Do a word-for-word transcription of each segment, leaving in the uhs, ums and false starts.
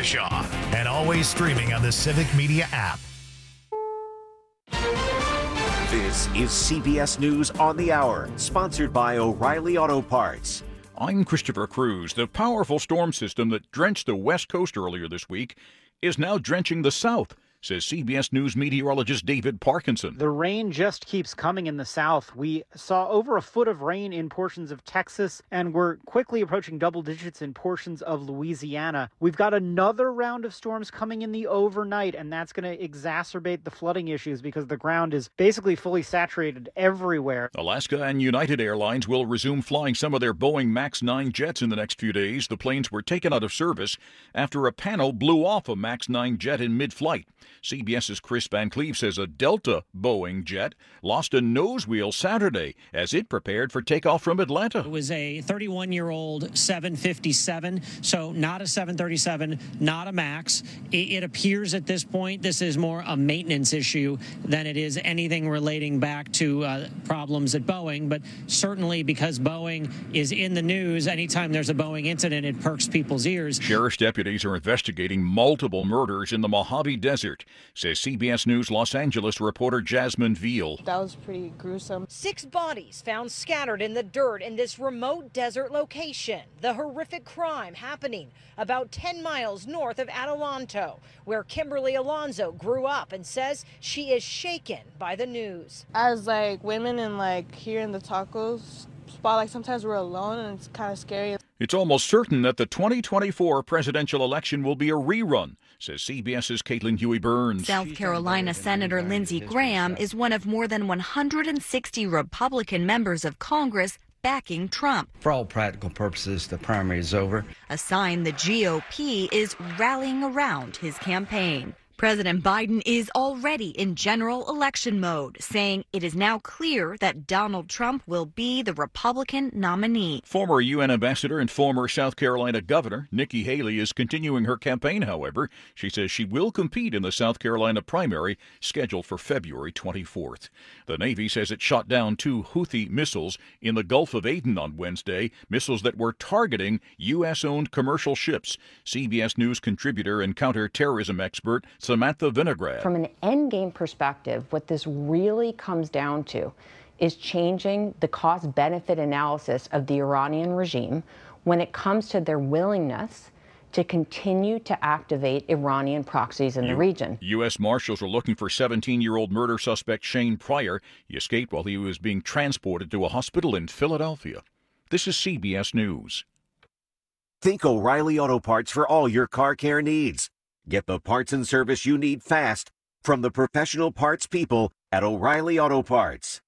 Shaw, and always streaming on the Civic Media app. This is C B S News on the Hour, sponsored by O'Reilly Auto Parts. I'm Christopher Cruz. The powerful storm system that drenched the West Coast earlier this week is now drenching the South, says C B S News meteorologist David Parkinson. The rain just keeps coming in the south. We saw over a foot of rain in portions of Texas, and we're quickly approaching double digits in portions of Louisiana. We've got another round of storms coming in the overnight, and that's going to exacerbate the flooding issues because the ground is basically fully saturated everywhere. Alaska and United Airlines will resume flying some of their Boeing Max nine jets in the next few days. The planes were taken out of service after a panel blew off a Max nine jet in mid-flight. CBS's Chris Van Cleve says a Delta Boeing jet lost a nose wheel Saturday as it prepared for takeoff from Atlanta. It was a thirty-one-year-old seven fifty-seven, so not a seven thirty-seven, not a MAX. It, it appears at this point this is more a maintenance issue than it is anything relating back to uh, problems at Boeing, but certainly because Boeing is in the news, anytime there's a Boeing incident, it perks people's ears. Sheriff's deputies are investigating multiple murders in the Mojave Desert, says C B S News Los Angeles reporter Jasmine Veal. That was pretty gruesome. Six bodies found scattered in the dirt in this remote desert location. The horrific crime happening about ten miles north of Adelanto, where Kimberly Alonzo grew up and says she is shaken by the news. As like women and like here in the tacos spot, like sometimes we're alone and it's kind of scary. It's almost certain that the twenty twenty-four presidential election will be a rerun, says CBS's Caitlin Huey-Burns. South Carolina Senator Lindsey Graham is one of more than one hundred sixty Republican members of Congress backing Trump. For all practical purposes, the primary is over. A sign the G O P is rallying around his campaign. President Biden is already in general election mode, saying it is now clear that Donald Trump will be the Republican nominee. Former U N ambassador and former South Carolina governor Nikki Haley is continuing her campaign, however. She says she will compete in the South Carolina primary scheduled for February twenty-fourth. The Navy says it shot down two Houthi missiles in the Gulf of Aden on Wednesday, missiles that were targeting U S-owned commercial ships. C B S News contributor and counterterrorism expert Samantha Vinograd. From an endgame perspective, what this really comes down to is changing the cost-benefit analysis of the Iranian regime when it comes to their willingness to continue to activate Iranian proxies in the U- region. U S Marshals are looking for seventeen-year-old murder suspect Shane Pryor. He escaped while he was being transported to a hospital in Philadelphia. This is C B S News. Think O'Reilly Auto Parts for all your car care needs. Get the parts and service you need fast from the professional parts people at O'Reilly Auto Parts.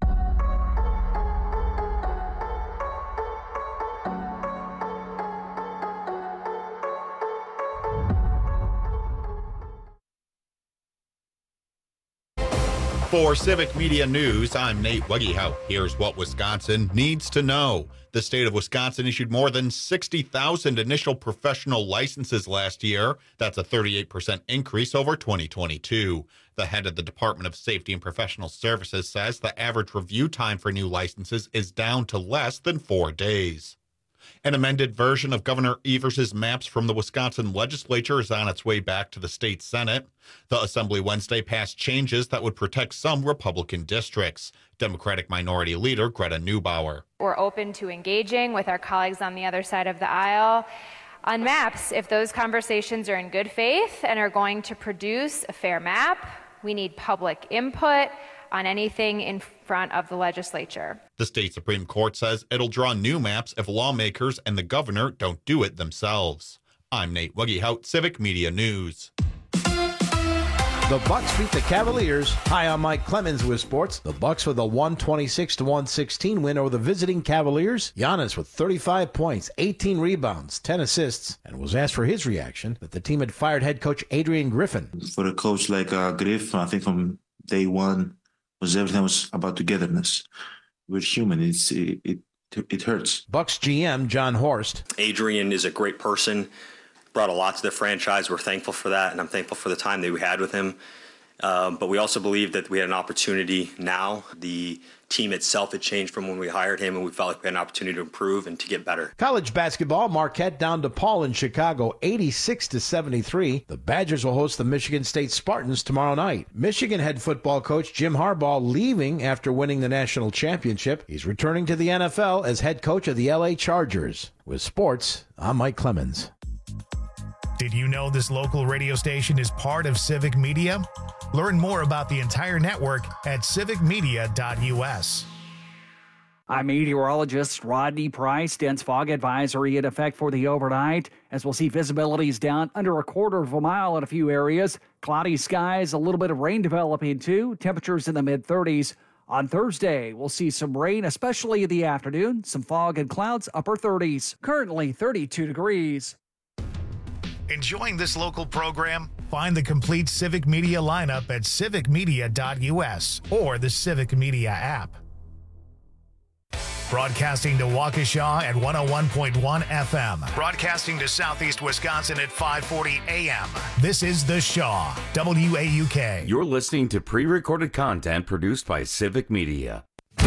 For Civic Media News, I'm Nate Weggehout. Here's what Wisconsin needs to know. The state of Wisconsin issued more than sixty thousand initial professional licenses last year. That's a thirty-eight percent increase over twenty twenty-two. The head of the Department of Safety and Professional Services says the average review time for new licenses is down to less than four days. An amended version of Governor Evers' maps from the Wisconsin legislature is on its way back to the state Senate. The Assembly Wednesday passed changes that would protect some Republican districts. Democratic Minority Leader Greta Neubauer. We're open to engaging with our colleagues on the other side of the aisle on maps if those conversations are in good faith and are going to produce a fair map. We need public input on anything in front of the legislature. The state Supreme Court says it'll draw new maps if lawmakers and the governor don't do it themselves. I'm Nate Weggehout, Civic Media News. The Bucks beat the Cavaliers. Hi, I'm Mike Clemens with sports. The Bucks with a one twenty-six to one sixteen win over the visiting Cavaliers. Giannis with thirty-five points, eighteen rebounds, ten assists, and was asked for his reaction that the team had fired head coach Adrian Griffin. For a coach like uh, Griff, I think from day one was everything was about togetherness. We're human. It's it it, it hurts. Bucks G M John Horst. Adrian is a great person. Brought a lot to the franchise. We're thankful for that, and I'm thankful for the time that we had with him. Um, but we also believe that we had an opportunity now. The team itself had changed from when we hired him, and we felt like we had an opportunity to improve and to get better. College basketball, Marquette down to Paul in Chicago, eighty-six to seventy-three. The Badgers will host the Michigan State Spartans tomorrow night. Michigan head football coach Jim Harbaugh leaving after winning the national championship. He's returning to the N F L as head coach of the L A Chargers. With sports, I'm Mike Clemens. Did you know this local radio station is part of Civic Media? Learn more about the entire network at civic media dot u s. I'm meteorologist Rodney Price. Dense fog advisory in effect for the overnight, as we'll see visibilities down under a quarter of a mile in a few areas. Cloudy skies, a little bit of rain developing too. Temperatures in the mid thirties. On Thursday, we'll see some rain, especially in the afternoon. Some fog and clouds, upper thirties. Currently thirty-two degrees. Enjoying this local program? Find the complete Civic Media lineup at civic media dot u s or the Civic Media app. Broadcasting to Waukesha at one oh one point one F M. Broadcasting to Southeast Wisconsin at five forty A M. This is The Shaw, W A U K. You're listening to pre-recorded content produced by Civic Media.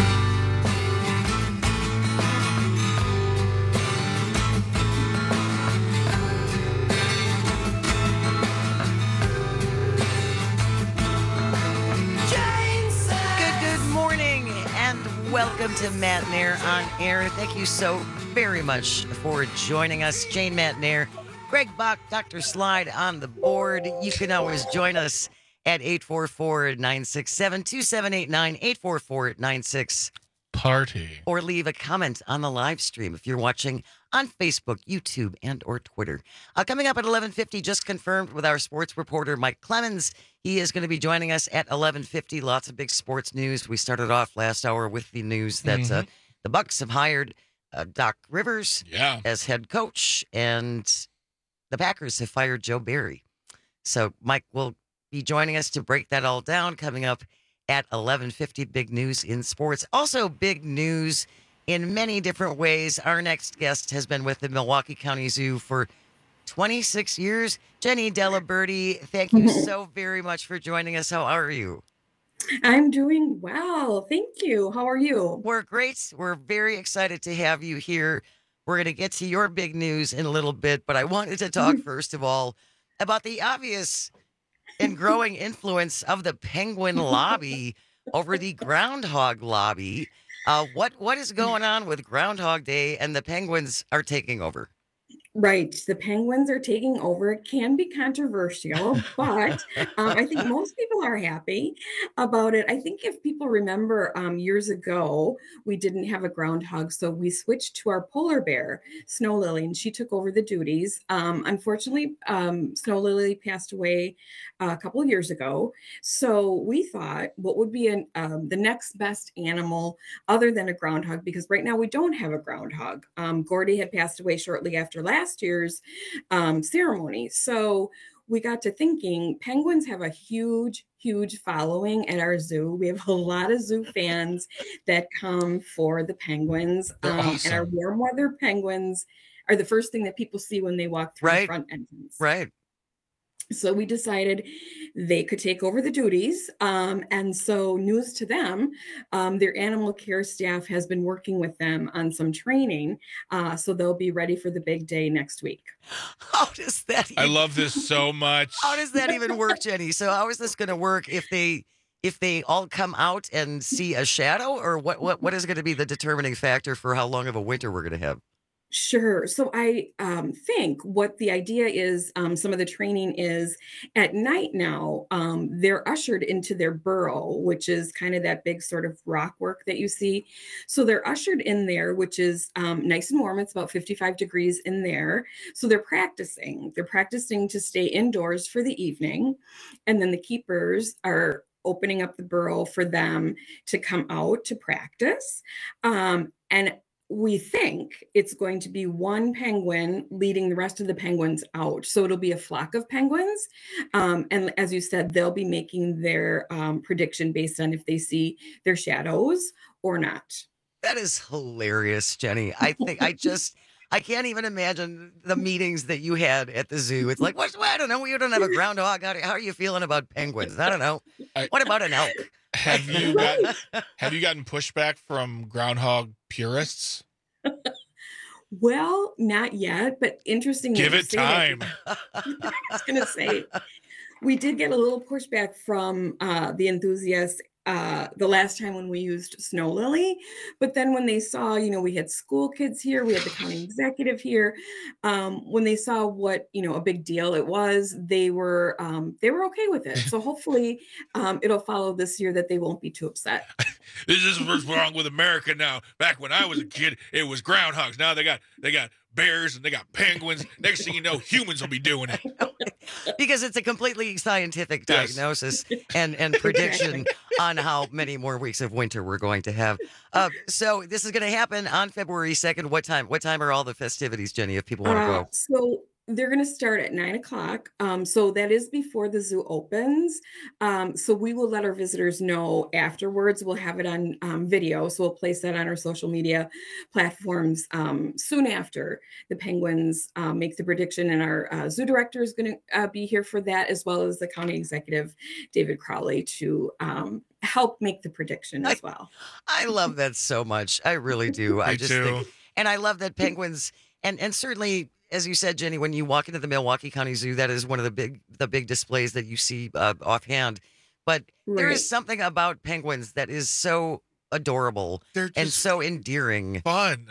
Welcome to Matt Nair on Air. Thank you so very much for joining us. Jane Matt Nair, Greg Bach, Doctor Slide on the board. You can always join us at eight four four, nine six seven, two seven eight nine, eight four four, nine six Party. Or leave a comment on the live stream if you're watching on Facebook, YouTube, and or Twitter. Uh, coming up at eleven fifty, just confirmed with our sports reporter, Mike Clemens. He is going to be joining us at eleven fifty. Lots of big sports news. We started off last hour with the news that mm-hmm. uh, the Bucks have hired uh, Doc Rivers yeah. as head coach, and the Packers have fired Joe Barry. So Mike will be joining us to break that all down coming up at eleven fifty. Big news in sports. Also big news in many different ways. Our next guest has been with the Milwaukee County Zoo for twenty-six years. Jenny Delaberti, thank you so very much for joining us. How are you? I'm doing well. Thank you. How are you? We're great. We're very excited to have you here. We're going to get to your big news in a little bit, but I wanted to talk first of all about the obvious and growing influence of the penguin lobby over the groundhog lobby. Uh, what what is going on with Groundhog Day and the penguins are taking over? Right. The penguins are taking over. It can be controversial, but um, I think most people are happy about it. I think if people remember um, years ago, we didn't have a groundhog, so we switched to our polar bear, Snow Lily, and she took over the duties. Um, unfortunately, um, Snow Lily passed away a couple of years ago. So we thought, what would be an, um, the next best animal other than a groundhog? Because right now we don't have a groundhog. Um, Gordy had passed away shortly after last last year's um, ceremony. So we got to thinking, penguins have a huge, huge following at our zoo. We have a lot of zoo fans that come for the penguins. Um, awesome. And our warm weather penguins are the first thing that people see when they walk through right. the front entrance. Right. So we decided they could take over the duties. Um, and so news to them, um, their animal care staff has been working with them on some training. Uh, so they'll be ready for the big day next week. How does that even, I love this so much. How does that even work, Jenny? So how is this going to work if they if they all come out and see a shadow, or what, what, what is going to be the determining factor for how long of a winter we're going to have? Sure. So I um, think what the idea is, um, some of the training is at night now, um, they're ushered into their burrow, which is kind of that big sort of rock work that you see. So they're ushered in there, which is um, nice and warm. It's about fifty-five degrees in there. So they're practicing. They're practicing to stay indoors for the evening. And then the keepers are opening up the burrow for them to come out to practice. Um, and we think it's going to be one penguin leading the rest of the penguins out. So it'll be a flock of penguins. Um, and as you said, they'll be making their um, prediction based on if they see their shadows or not. That is hilarious, Jenny. I think I just, I can't even imagine the meetings that you had at the zoo. It's like, what? I don't know. You don't have a groundhog. How are you feeling about penguins? I don't know. I, what about an elk? Have you gotten, have you gotten pushback from groundhog purists? Well, not yet, but interesting. Give it time. I was going to say, we did get a little pushback from uh, the enthusiasts uh, the last time when we used Snow Lily. But then when they saw, you know, we had school kids here, we had the county executive here. Um, when they saw what, you know, a big deal it was, they were um, they were okay with it. So hopefully um, it'll follow this year that they won't be too upset. This is what's wrong with America now. Back when I was a kid, it was groundhogs. Now they got they got bears and they got penguins. Next thing you know, humans will be doing it. Because it's a completely scientific diagnosis yes. and, and prediction on how many more weeks of winter we're going to have. Uh, so this is going to happen on February second. What time? What time are all the festivities, Jenny, if people want to uh, go? So they're going to start at nine o'clock. Um, so that is before the zoo opens. Um, so we will let our visitors know afterwards. We'll have it on um, video. So we'll place that on our social media platforms um, soon after the Penguins uh, make the prediction. And our uh, zoo director is going to uh, be here for that, as well as the county executive, David Crowley, to um, help make the prediction as well. I, I love that so much. I really do. Me I just too. think, and I love that penguins, and and certainly, as you said, Jenny, when you walk into the Milwaukee County Zoo, that is one of the big the big displays that you see uh, offhand. But right. there is something about penguins that is so adorable and so endearing. Fun.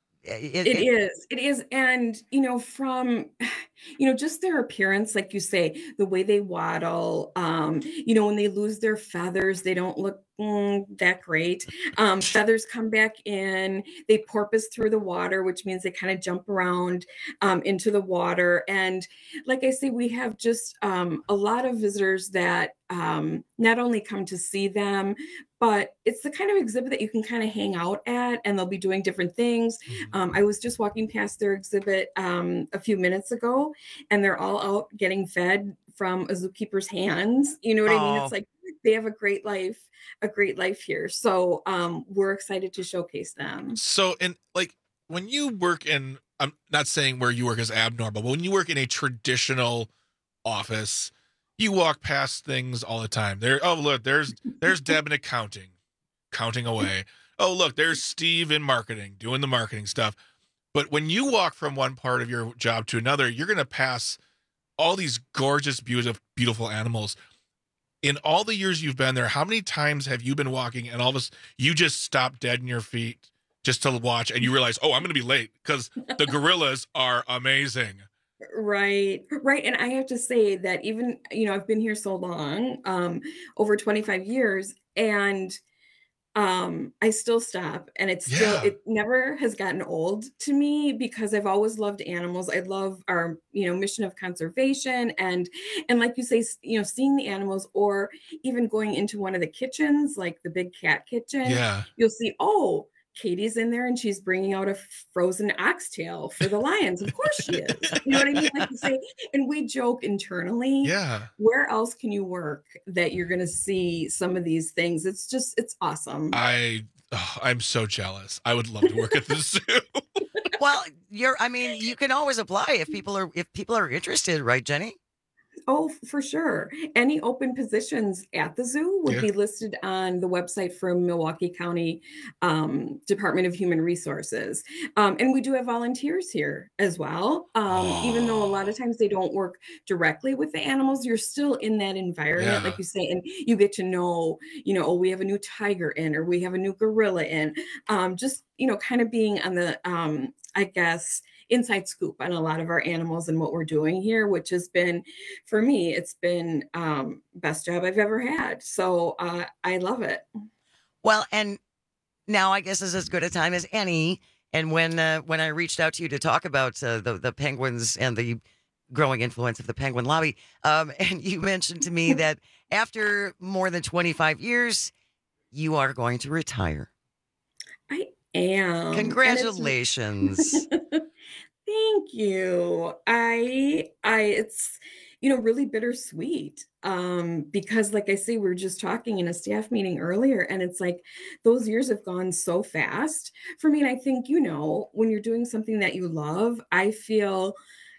It, it, it is. It is. And, you know, from, you know, just their appearance, like you say, the way they waddle, um, you know, when they lose their feathers, they don't look mm, that great. Um, feathers come back in, they porpoise through the water, which means they kind of jump around um, into the water. And like I say, we have just um, a lot of visitors that um, not only come to see them, but it's the kind of exhibit that you can kind of hang out at, and they'll be doing different things. Mm-hmm. Um, I was just walking past their exhibit um, a few minutes ago, and they're all out getting fed from a zookeeper's hands. You know what oh. I mean? It's like they have a great life, a great life here. So um, we're excited to showcase them. So, and like when you work in, I'm not saying where you work is abnormal, but when you work in a traditional office, you walk past things all the time. There, oh look, there's there's Deb in accounting, counting away. Oh look, there's Steve in marketing, doing the marketing stuff. But when you walk from one part of your job to another, you're gonna pass all these gorgeous, beautiful, beautiful animals. In all the years you've been there, how many times have you been walking and all of a sudden you just stop dead in your feet just to watch, and you realize, oh, I'm gonna be late because the gorillas are amazing. Right, right. And I have to say that even, you know, I've been here so long, um, over twenty-five years, and um, I still stop, and it's still, yeah. it never has gotten old to me because I've always loved animals. I love our, you know, mission of conservation, and, and like you say, you know, seeing the animals, or even going into one of the kitchens, like the big cat kitchen, yeah. you'll see, oh, Katie's in there and she's bringing out a frozen oxtail for the lions. Of course she is. You know what I mean? Like you say, and we joke internally. Yeah. Where else can you work that you're going to see some of these things? It's just, it's awesome. I, oh, I'm so jealous. I would love to work at the zoo. Well, you're, I mean, you can always apply if people are, if people are interested, right, Jenny? Oh, for sure. Any open positions at the zoo would yeah. be listed on the website for Milwaukee County um, Department of Human Resources. Um, and we do have volunteers here as well. Um, oh. Even though a lot of times they don't work directly with the animals, you're still in that environment, yeah. like you say, and you get to know, you know, oh, we have a new tiger in, or we have a new gorilla in. Um, just, you know, kind of being on the, um, I guess, inside scoop on a lot of our animals and what we're doing here, which has been, for me, it's been um, best job I've ever had. So uh, I love it. Well, and now I guess is as good a time as any. And when uh, when I reached out to you to talk about uh, the the penguins and the growing influence of the penguin lobby, um, and you mentioned to me that after more than twenty-five years, you are going to retire. I am. Congratulations. Thank you. I, I, it's, you know, really bittersweet. Um, because like I say, we were just talking in a staff meeting earlier, and it's like those years have gone so fast for me. And I think, you know, when you're doing something that you love, I feel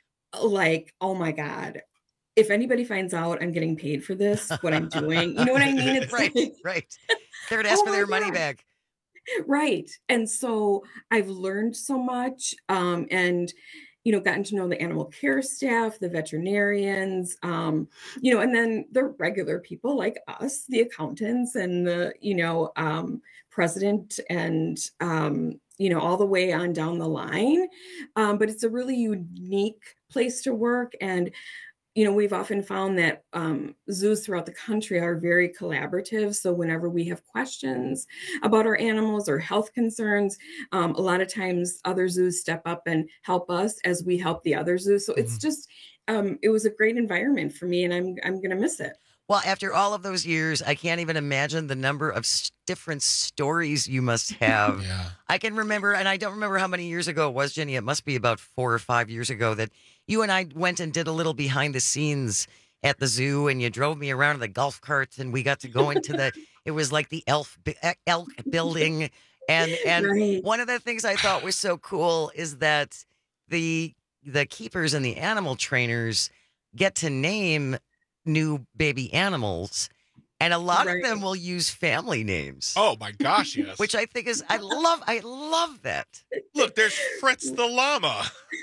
like, oh my God, if anybody finds out I'm getting paid for this, what I'm doing, you know what I mean? It's right, like, right. They're gonna ask oh for their my money God. back. Right. And so I've learned so much, um, and, you know, gotten to know the animal care staff, the veterinarians, um, you know, and then the regular people like us, the accountants and the, you know, um, president and, um, you know, all the way on down the line. Um, but it's a really unique place to work. And you know, we've often found that um, zoos throughout the country are very collaborative. So whenever we have questions about our animals or health concerns, um, a lot of times other zoos step up and help us as we help the other zoos. So mm-hmm. it's just, um, it was a great environment for me, and I'm I'm going to miss it. Well, after all of those years, I can't even imagine the number of s- different stories you must have. Yeah. I can remember, and I don't remember how many years ago it was, Jenny. It must be about four or five years ago that you and I went and did a little behind the scenes at the zoo, and you drove me around in the golf carts, and we got to go into the, it was like the elf elk building. And and right. one of the things I thought was so cool is that the the keepers and the animal trainers get to name new baby animals, and a lot right. of them will use family names. Oh my gosh, yes. Which I think is, I love, I love that. Look, there's Fritz the llama.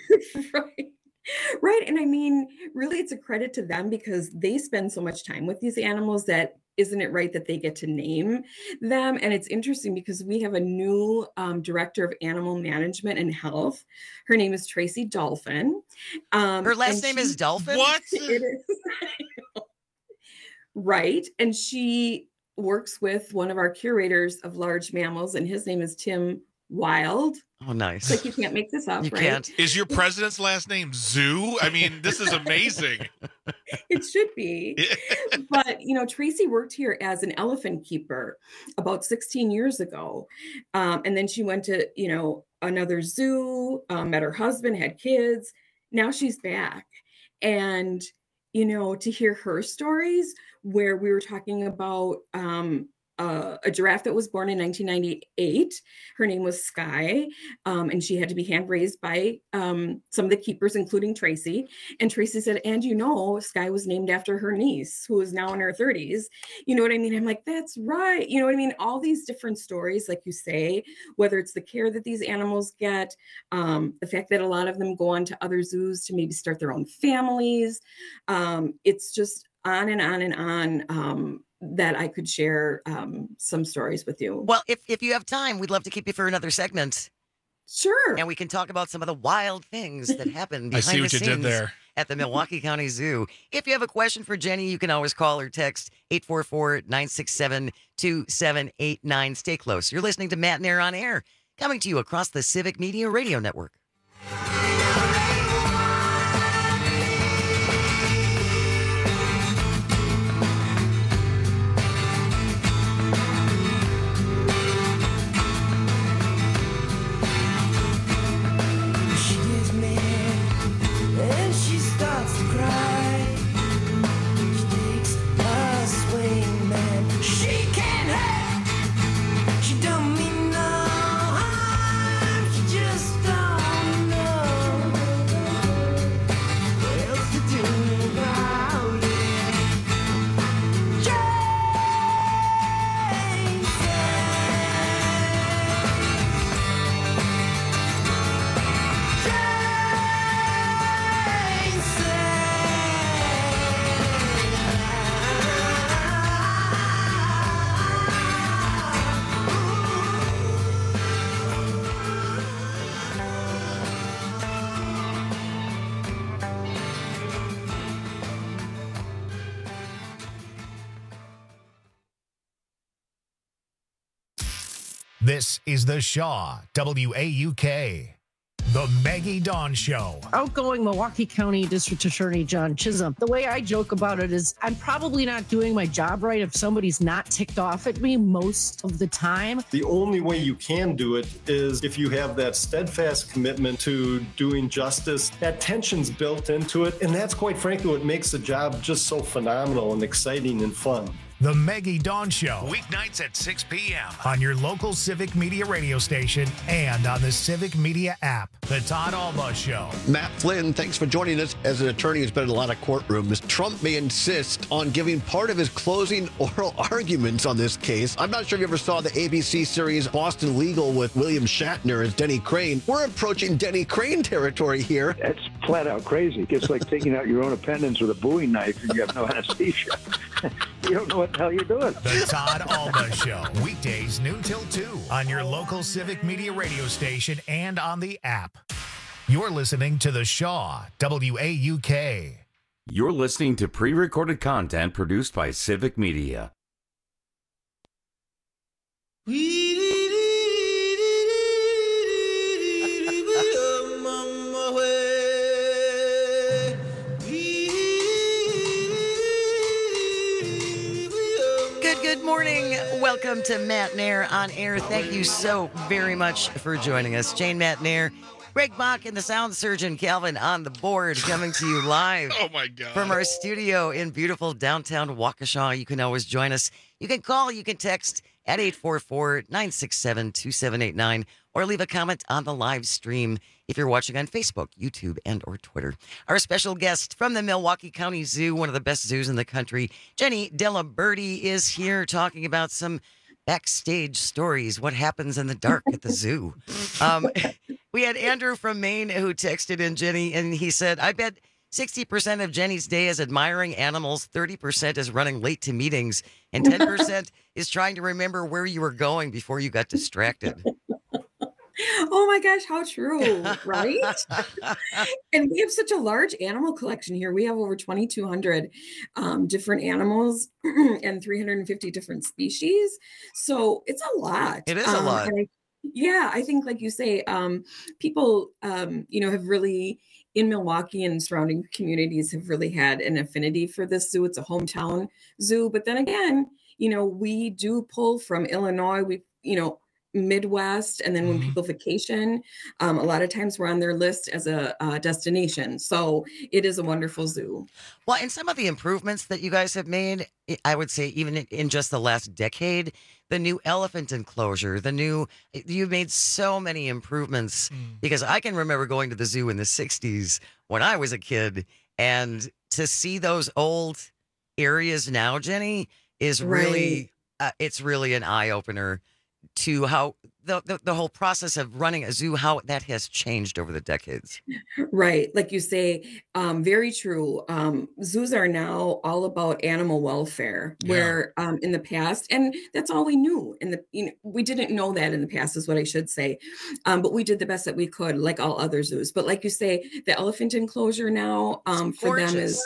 right. Right. And I mean, really, it's a credit to them because they spend so much time with these animals that isn't it right that they get to name them? And it's interesting because we have a new um, director of animal management and health. Her name is Tracy Dolphin. Um, Her last name she, is Dolphin? What? It is. Right. And she works with one of our curators of large mammals, and his name is Tim Wild. Oh, nice. It's like you can't make this up, you right? Can't. Is your president's last name Zoo? I mean, this is amazing. It should be. But, you know, Tracy worked here as an elephant keeper about sixteen years ago. Um, and then she went to, you know, another zoo, um, met her husband, had kids. Now she's back. And, you know, to hear her stories where we were talking about um, uh, a giraffe that was born in nineteen ninety-eight. Her name was Sky, um, and she had to be hand raised by um, some of the keepers, including Tracy. And Tracy said, and you know, Sky was named after her niece, who is now in her thirties. You know what I mean? I'm like, that's right. You know what I mean? All these different stories, like you say, whether it's the care that these animals get, um, the fact that a lot of them go on to other zoos to maybe start their own families. Um, it's just on and on and on. Um, that I could share um, some stories with you. Well, if, if you have time, we'd love to keep you for another segment. Sure. And we can talk about some of the wild things that happen behind I see the what you scenes did there. at the Milwaukee County Zoo. If you have a question for Jenny, you can always call or text eight four four, nine six seven, two seven eight nine. Stay close. You're listening to Matt and Air on Air, coming to you across the Civic Media Radio Network. This is The Shaw, W A U K. The Maggie Dawn Show. Outgoing Milwaukee County District Attorney John Chisholm. The way I joke about it is I'm probably not doing my job right if somebody's not ticked off at me most of the time. The only way you can do it is if you have that steadfast commitment to doing justice. That tension's built into it, and that's quite frankly what makes the job just so phenomenal and exciting and fun. The Maggie Dawn Show, weeknights at six p.m. on your local Civic Media radio station and on the Civic Media app. The Todd Alba Show. Matt Flynn, thanks for joining us. As an attorney who's been in a lot of courtrooms, Trump may insist on giving part of his closing oral arguments on this case. I'm not sure if you ever saw the A B C series Boston Legal with William Shatner as Denny Crane. We're approaching Denny Crane territory here. That's flat out crazy. It's like taking out your own appendix with a Bowie knife and you have no anesthesia. You don't know what the hell you're doing. The Todd Alba Show, weekdays noon till two on your local Civic Media radio station and on the app. You're listening to The Shaw, W A U K. You're listening to pre-recorded content produced by Civic Media. Good morning. Welcome to Matt Nair on air. Thank you so very much for joining us. Jane Matt Nair, Greg Bach, and the sound surgeon Calvin on the board, coming to you live oh my God. from our studio in beautiful downtown Waukesha. You can always join us. You can call, you can text at eight four four, nine six seven, two seven eight nine or leave a comment on the live stream if you're watching on Facebook, YouTube, and or Twitter. Our special guest from the Milwaukee County Zoo, one of the best zoos in the country, Jenny Delaberti, is here talking about some backstage stories, what happens in the dark at the zoo. Um, we had Andrew from Maine who texted in, Jenny, and he said, I bet sixty percent of Jenny's day is admiring animals, thirty percent is running late to meetings, and ten percent is trying to remember where you were going before you got distracted. Oh my gosh, how true, right? And we have such a large animal collection here. We have over twenty-two hundred um, different animals and three hundred fifty different species. So it's a lot. It is a um, lot. I, yeah, I think, like you say, um, people, um, you know, have really, in Milwaukee and surrounding communities, have really had an affinity for this zoo. It's a hometown zoo. But then again, you know, we do pull from Illinois. We, you know, Midwest, and then when Mm-hmm. people vacation, um, a lot of times we're on their list as a uh, destination. So it is a wonderful zoo. Well, and some of the improvements that you guys have made, I would say even in- in just the last decade, the new elephant enclosure, the new, you've made so many improvements because I can remember going to the zoo in the sixties when I was a kid, and to see those old areas now, Jenny, is really, uh, it's really an eye opener to how the, the the whole process of running a zoo, how that has changed over the decades. Right. Like you say, um, very true. Um, zoos are now all about animal welfare, where um, in the past, and that's all we knew in the, you know, we didn't know that in the past is what I should say. Um, but we did the best that we could, like all other zoos. But like you say, the elephant enclosure now um, for them is,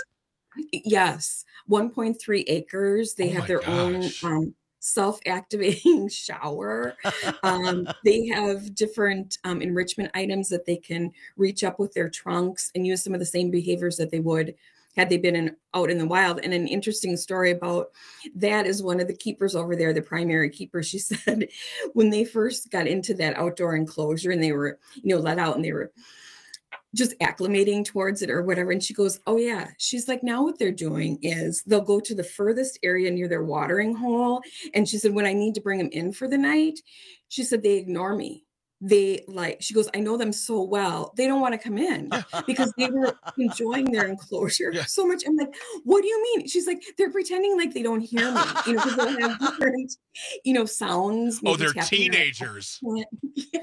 yes, one point three acres. They Oh have my their gosh. own um, self-activating shower. Um, they have different um, enrichment items that they can reach up with their trunks and use some of the same behaviors that they would had they been in, out in the wild. And an interesting story about that is one of the keepers over there, the primary keeper, she said, when they first got into that outdoor enclosure and they were, you know, let out and they were just acclimating towards it or whatever. And she goes, oh yeah. She's like, now what they're doing is they'll go to the furthest area near their watering hole. And she said, when I need to bring them in for the night, she said, they ignore me. They like, she goes, I know them so well. They don't want to come in because they were enjoying their enclosure yeah. so much. I'm like, what do you mean? She's like, they're pretending like they don't hear me, you know, because they have different, you know, sounds. Oh, they're teenagers. Yes.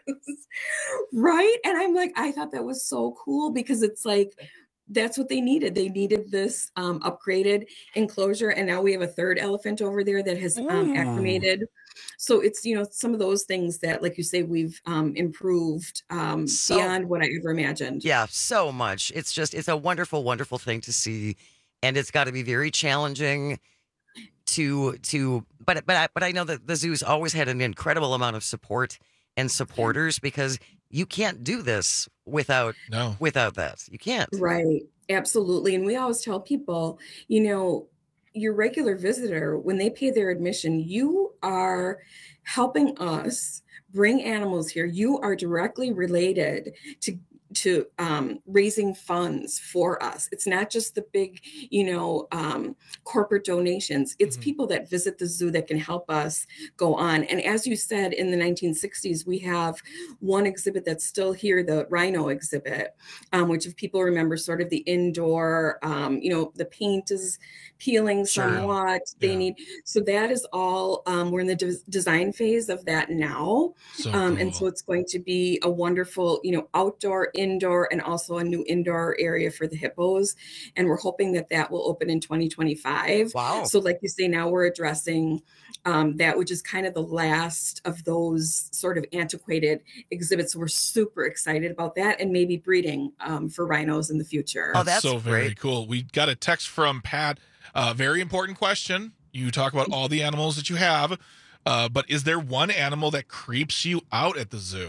Right. And I'm like, I thought that was so cool because it's like, that's what they needed. They needed this um, upgraded enclosure. And now we have a third elephant over there that has um, acclimated. So it's, you know, some of those things that, like you say, we've um, improved um, so, beyond what I ever imagined. Yeah, so much. It's just, it's a wonderful, wonderful thing to see. And it's got to be very challenging to, to, but, but, I, but I know that the zoo's always had an incredible amount of support and supporters because you can't do this without no. without that. You can't. Right. Absolutely. And we always tell people, you know, your regular visitor, when they pay their admission, you are helping us bring animals here. You are directly related to to um, raising funds for us. It's not just the big, you know, um, corporate donations. It's mm-hmm. people that visit the zoo that can help us go on. And as you said, in the nineteen sixties, we have one exhibit that's still here, the rhino exhibit, um, which if people remember sort of the indoor, um, you know, the paint is peeling Sure. somewhat. They Yeah. need, so that is all, um, we're in the de- design phase of that now. So um, cool. And so it's going to be a wonderful, you know, outdoor, indoor, and also a new indoor area for the hippos. And we're hoping that that will open in twenty twenty-five. Wow. So like you say, now we're addressing um, that, which is kind of the last of those sort of antiquated exhibits. So we're super excited about that, and maybe breeding um, for rhinos in the future. Oh, that's so very great. cool. We got a text from Pat. Uh, very important question. You talk about all the animals that you have, uh, but is there one animal that creeps you out at the zoo?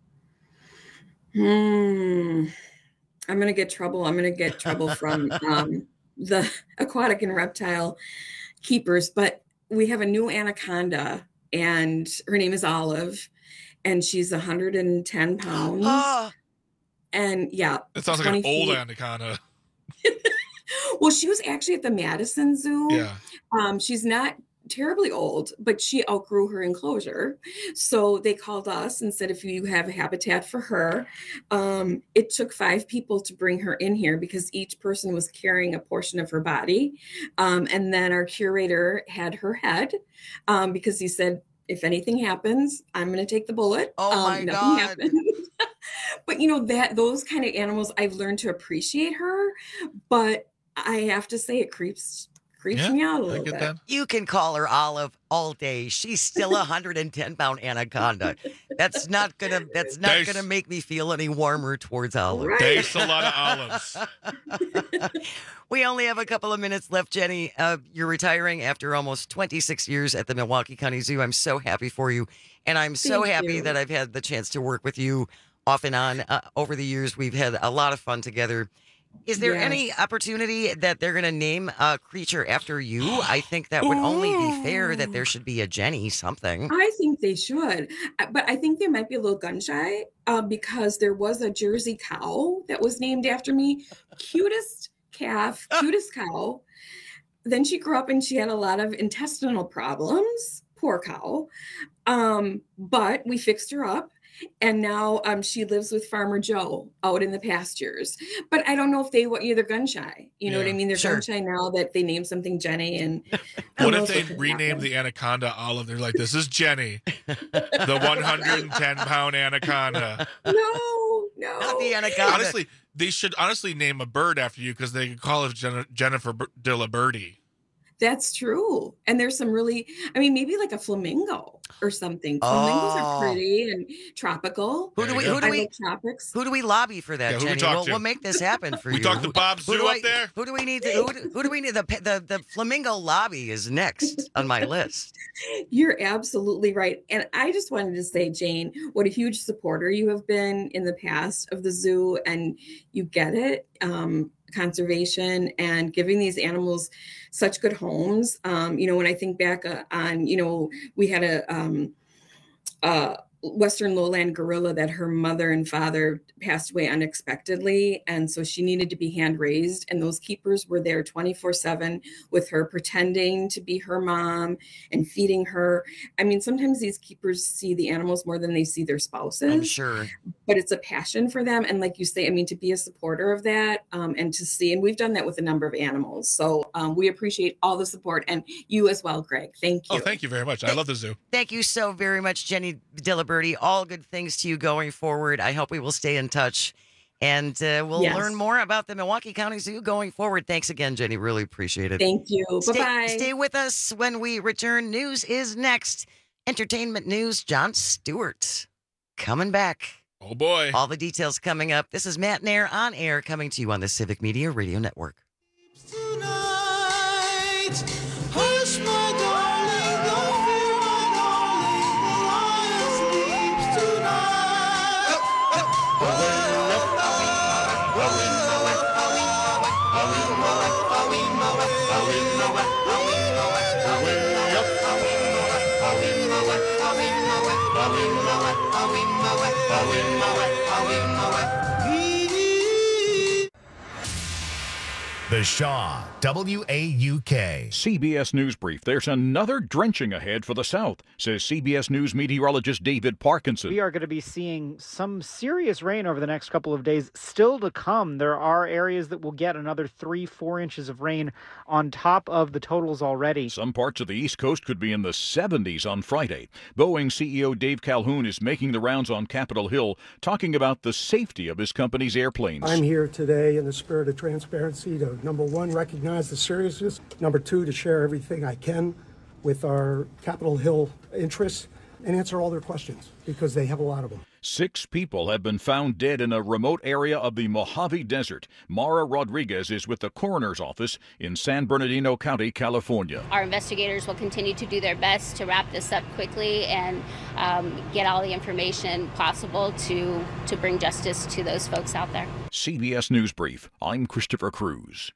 Hmm. I'm going to get trouble. I'm going to get trouble from um, the aquatic and reptile keepers, but we have a new anaconda, and her name is Olive, and she's one hundred ten pounds. Oh, And yeah. It sounds like an twenty old feet. anaconda. Well, she was actually at the Madison Zoo. Yeah. Um, she's not terribly old, but she outgrew her enclosure. So they called us and said, if you have a habitat for her. Um, it took five people to bring her in here because each person was carrying a portion of her body. Um, and then our curator had her head um, because he said, if anything happens, I'm going to take the bullet. Oh um, my nothing God. happened. But you know, that those kind of animals, I've learned to appreciate her, but I have to say it creeps creeps Yeah, me out a I little get bit. that. you can call her Olive all day. She's still a one hundred ten pound anaconda. That's not gonna. That's not There's- gonna make me feel any warmer towards Olive. Right. There's a lot of olives. We only have a couple of minutes left, Jenny. Uh, you're retiring after almost twenty-six years at the Milwaukee County Zoo. I'm so happy for you. And I'm so Thank happy you. that I've had the chance to work with you off and on uh, over the years. We've had a lot of fun together. Is there Yes. any opportunity that they're going to name a creature after you? I think that would only be fair that there should be a Jenny something. I think they should, Uh, but I think they might be a little gun shy uh, because there was a Jersey cow that was named after me. Cutest calf, cutest cow. Then she grew up and she had a lot of intestinal problems. Poor cow. Um, but we fixed her up. And now um, she lives with Farmer Joe out in the pastures. But I don't know if they were either gun shy. You know what I Yeah. mean? They're Sure. gun shy now that they named something Jenny. And who What if knows they could renamed happen. the anaconda Olive? They're like, this is Jenny, the one hundred ten pound anaconda. No, no. Not the anaconda. Honestly, they should honestly name a bird after you because they could call it Jen- Jennifer B- Dilla Birdie. That's true. And there's some really, I mean, maybe like a flamingo or something. Flamingos Oh. are pretty and tropical. Who do There we? you Who go. do I we? like tropics. Who do we lobby for that, Yeah, who we Jenny? talk We'll, to? we'll make this happen for We you. talk to Bob Who Zoo do up I- there? Who do we need to? Who do, who do we need? The, the the flamingo lobby is next on my list. You're absolutely right. And I just wanted to say, Jane, what a huge supporter you have been in the past of the zoo. And you get it. Um, conservation and giving these animals such good homes. Um, you know, when I think back uh, on, you know, we had a um, uh, Western lowland gorilla that her mother and father passed away unexpectedly. And so she needed to be hand raised. And those keepers were there twenty-four seven with her, pretending to be her mom and feeding her. I mean, sometimes these keepers see the animals more than they see their spouses. I'm sure. But it's a passion for them. And like you say, I mean, to be a supporter of that um, and to see, and we've done that with a number of animals. So um, we appreciate all the support, and you as well, Greg. Thank you. Oh, thank you very much. I love the zoo. Thank you so very much, Jenny Diliberti. All good things to you going forward. I hope we will stay in touch, and uh, we'll Yes. learn more about the Milwaukee County Zoo going forward. Thanks again, Jenny. Really appreciate it. Thank you. Stay, Bye-bye. stay with us when we return. News is next. Entertainment news, Jon Stewart coming back. Oh, boy. All the details coming up. This is Matt Nair on air, coming to you on the Civic Media Radio Network. Hush, my darling, don't fear, my darling, the lion sleeps tonight. The Shaw, W A U K. C B S News Brief. There's another drenching ahead for the South, says C B S News meteorologist David Parkinson. We are going to be seeing some serious rain over the next couple of days still to come. There are areas that will get another three, four inches of rain on top of the totals already. Some parts of the East Coast could be in the seventies on Friday. Boeing C E O Dave Calhoun is making the rounds on Capitol Hill, talking about the safety of his company's airplanes. I'm here today in the spirit of transparency to, number one, recognize the seriousness. Number two, to share everything I can with our Capitol Hill interests and answer all their questions, because they have a lot of them. Six people have been found dead in a remote area of the Mojave Desert. Mara Rodriguez is with the coroner's office in San Bernardino County, California. Our investigators will continue to do their best to wrap this up quickly and um, get all the information possible to, to bring justice to those folks out there. C B S News Brief. I'm Christopher Cruz.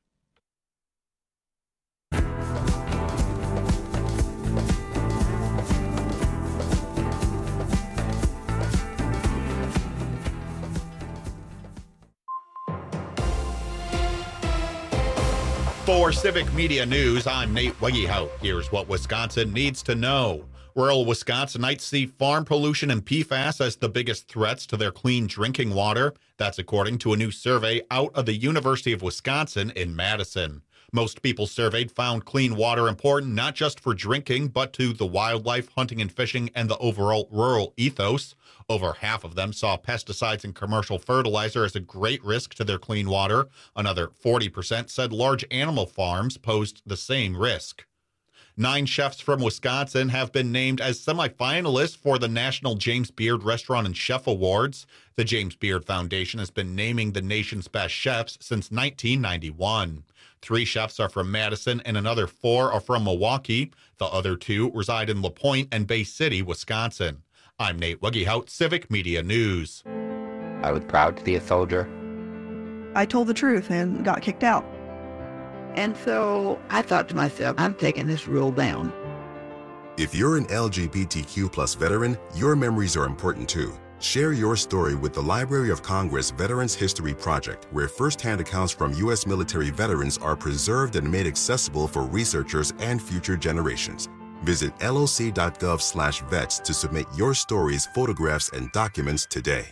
For Civic Media News, I'm Nate Wegehout. Here's what Wisconsin needs to know. Rural Wisconsinites see farm pollution and P FAS as the biggest threats to their clean drinking water. That's according to a new survey out of the University of Wisconsin in Madison. Most people surveyed found clean water important not just for drinking, but to the wildlife, hunting and fishing, and the overall rural ethos. Over half of them saw pesticides and commercial fertilizer as a great risk to their clean water. Another forty percent said large animal farms posed the same risk. Nine chefs from Wisconsin have been named as semifinalists for the National James Beard Restaurant and Chef Awards. The James Beard Foundation has been naming the nation's best chefs since nineteen ninety-one. Three chefs are from Madison and another four are from Milwaukee. The other two reside in LaPointe and Bay City, Wisconsin. I'm Nate Wegehout, Civic Media News. I was proud to be a soldier. I told the truth and got kicked out. And so I thought to myself, I'm taking this rule down. If you're an L G B T Q plus veteran, your memories are important too. Share your story with the Library of Congress Veterans History Project, where firsthand accounts from U S military veterans are preserved and made accessible for researchers and future generations. Visit loc.gov slash vets to submit your stories, photographs, and documents today.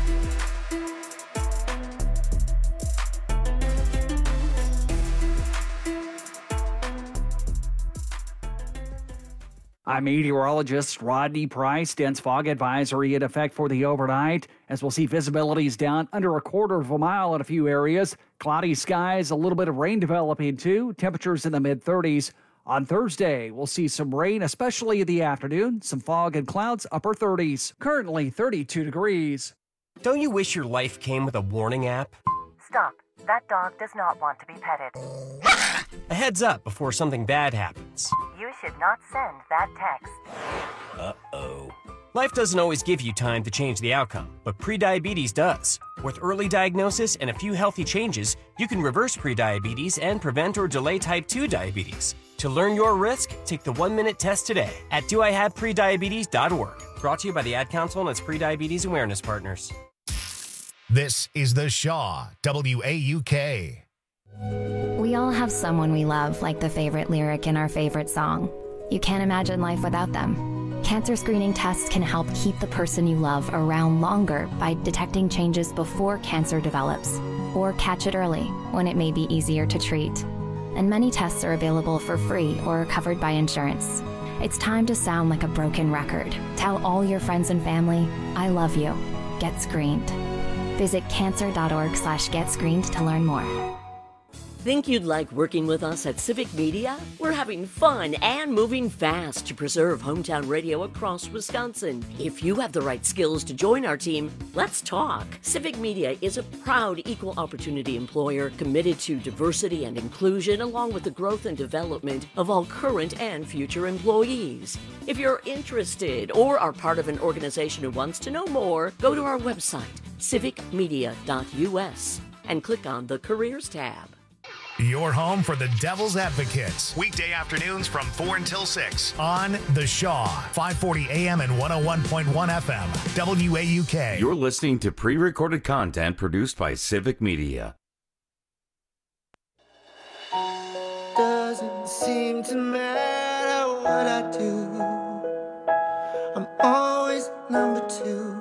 I'm meteorologist Rodney Price. Dense fog advisory in effect for the overnight, as we'll see visibilities down under a quarter of a mile in a few areas. Cloudy skies, a little bit of rain developing too. Temperatures in the mid thirties. On Thursday, we'll see some rain, especially in the afternoon. Some fog and clouds, upper thirties. Currently thirty-two degrees. Don't you wish your life came with a warning app? Stop. That dog does not want to be petted. A heads up before something bad happens. You should not send that text. Uh-oh. Life doesn't always give you time to change the outcome, but prediabetes does. With early diagnosis and a few healthy changes, you can reverse prediabetes and prevent or delay type two diabetes. To learn your risk, take the one-minute test today at do I have prediabetes dot org. Brought to you by the Ad Council and its Prediabetes Awareness Partners. This is The Shaw, W A U K. We all have someone we love, like the favorite lyric in our favorite song. You can't imagine life without them. Cancer screening tests can help keep the person you love around longer by detecting changes before cancer develops, or catch it early when it may be easier to treat. And many tests are available for free or covered by insurance. It's time to sound like a broken record. Tell all your friends and family, I love you. Get screened. Visit cancer.org slash get screened to learn more. Think you'd like working with us at Civic Media? We're having fun and moving fast to preserve hometown radio across Wisconsin. If you have the right skills to join our team, let's talk. Civic Media is a proud equal opportunity employer committed to diversity and inclusion, along with the growth and development of all current and future employees. If you're interested or are part of an organization who wants to know more, go to our website, civic media dot u s, and click on the Careers tab. Your home for the Devil's Advocates. Weekday afternoons from four until six on The Shaw, five forty A M and one oh one point one F M, W A U K. You're listening to pre-recorded content produced by Civic Media. Doesn't seem to matter what I do. I'm always number two.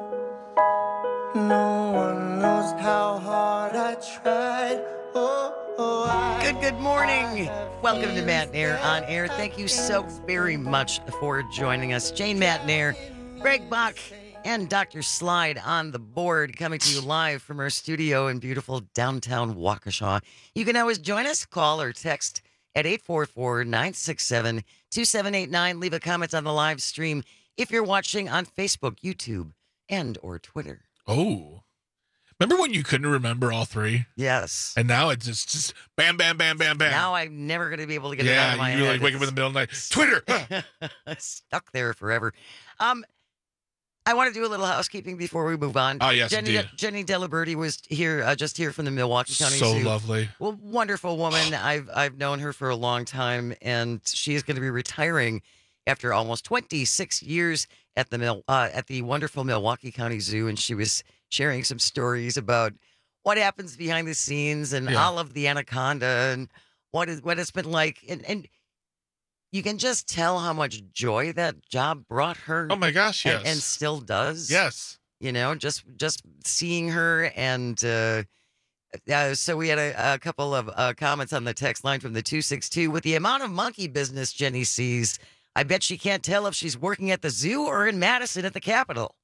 No one knows how hard I tried. Oh, oh, I Good, good morning. Welcome to Matt Nair on Air. Thank you so very much for joining us. Jane Matt Nair, Greg Bach, and Doctor Slide on the board, coming to you live from our studio in beautiful downtown Waukesha. You can always join us, call or text at eight four four, nine six seven, two seven eight nine. Leave a comment on the live stream if you're watching on Facebook, YouTube, and or Twitter. Oh. Remember when you couldn't remember all three? Yes. And now it's just, just bam, bam, bam, bam, bam. Now I'm never going to be able to get yeah, it out of my you head. like wake up in the middle of the night. Twitter. Stuck there forever. Um, I want to do a little housekeeping before we move on. Oh, yes, Jenny, indeed. Jenny Delaberti was here, uh, just here from the Milwaukee County So Zoo. lovely. Well, wonderful woman. I've I've known her for a long time, and she's going to be retiring after almost twenty-six years at the Mil- uh, at the wonderful Milwaukee County Zoo, and she was sharing some stories about what happens behind the scenes and Yeah. all of the anaconda and what is what it's been like, and and you can just tell how much joy that job brought her. Oh my gosh, and- yes. and, still does. Yes. You know, just just seeing her and. Uh, Uh, so we had a, a couple of uh, comments on the text line from the two six two. With the amount of monkey business Jenny sees, I bet she can't tell if she's working at the zoo or in Madison at the Capitol.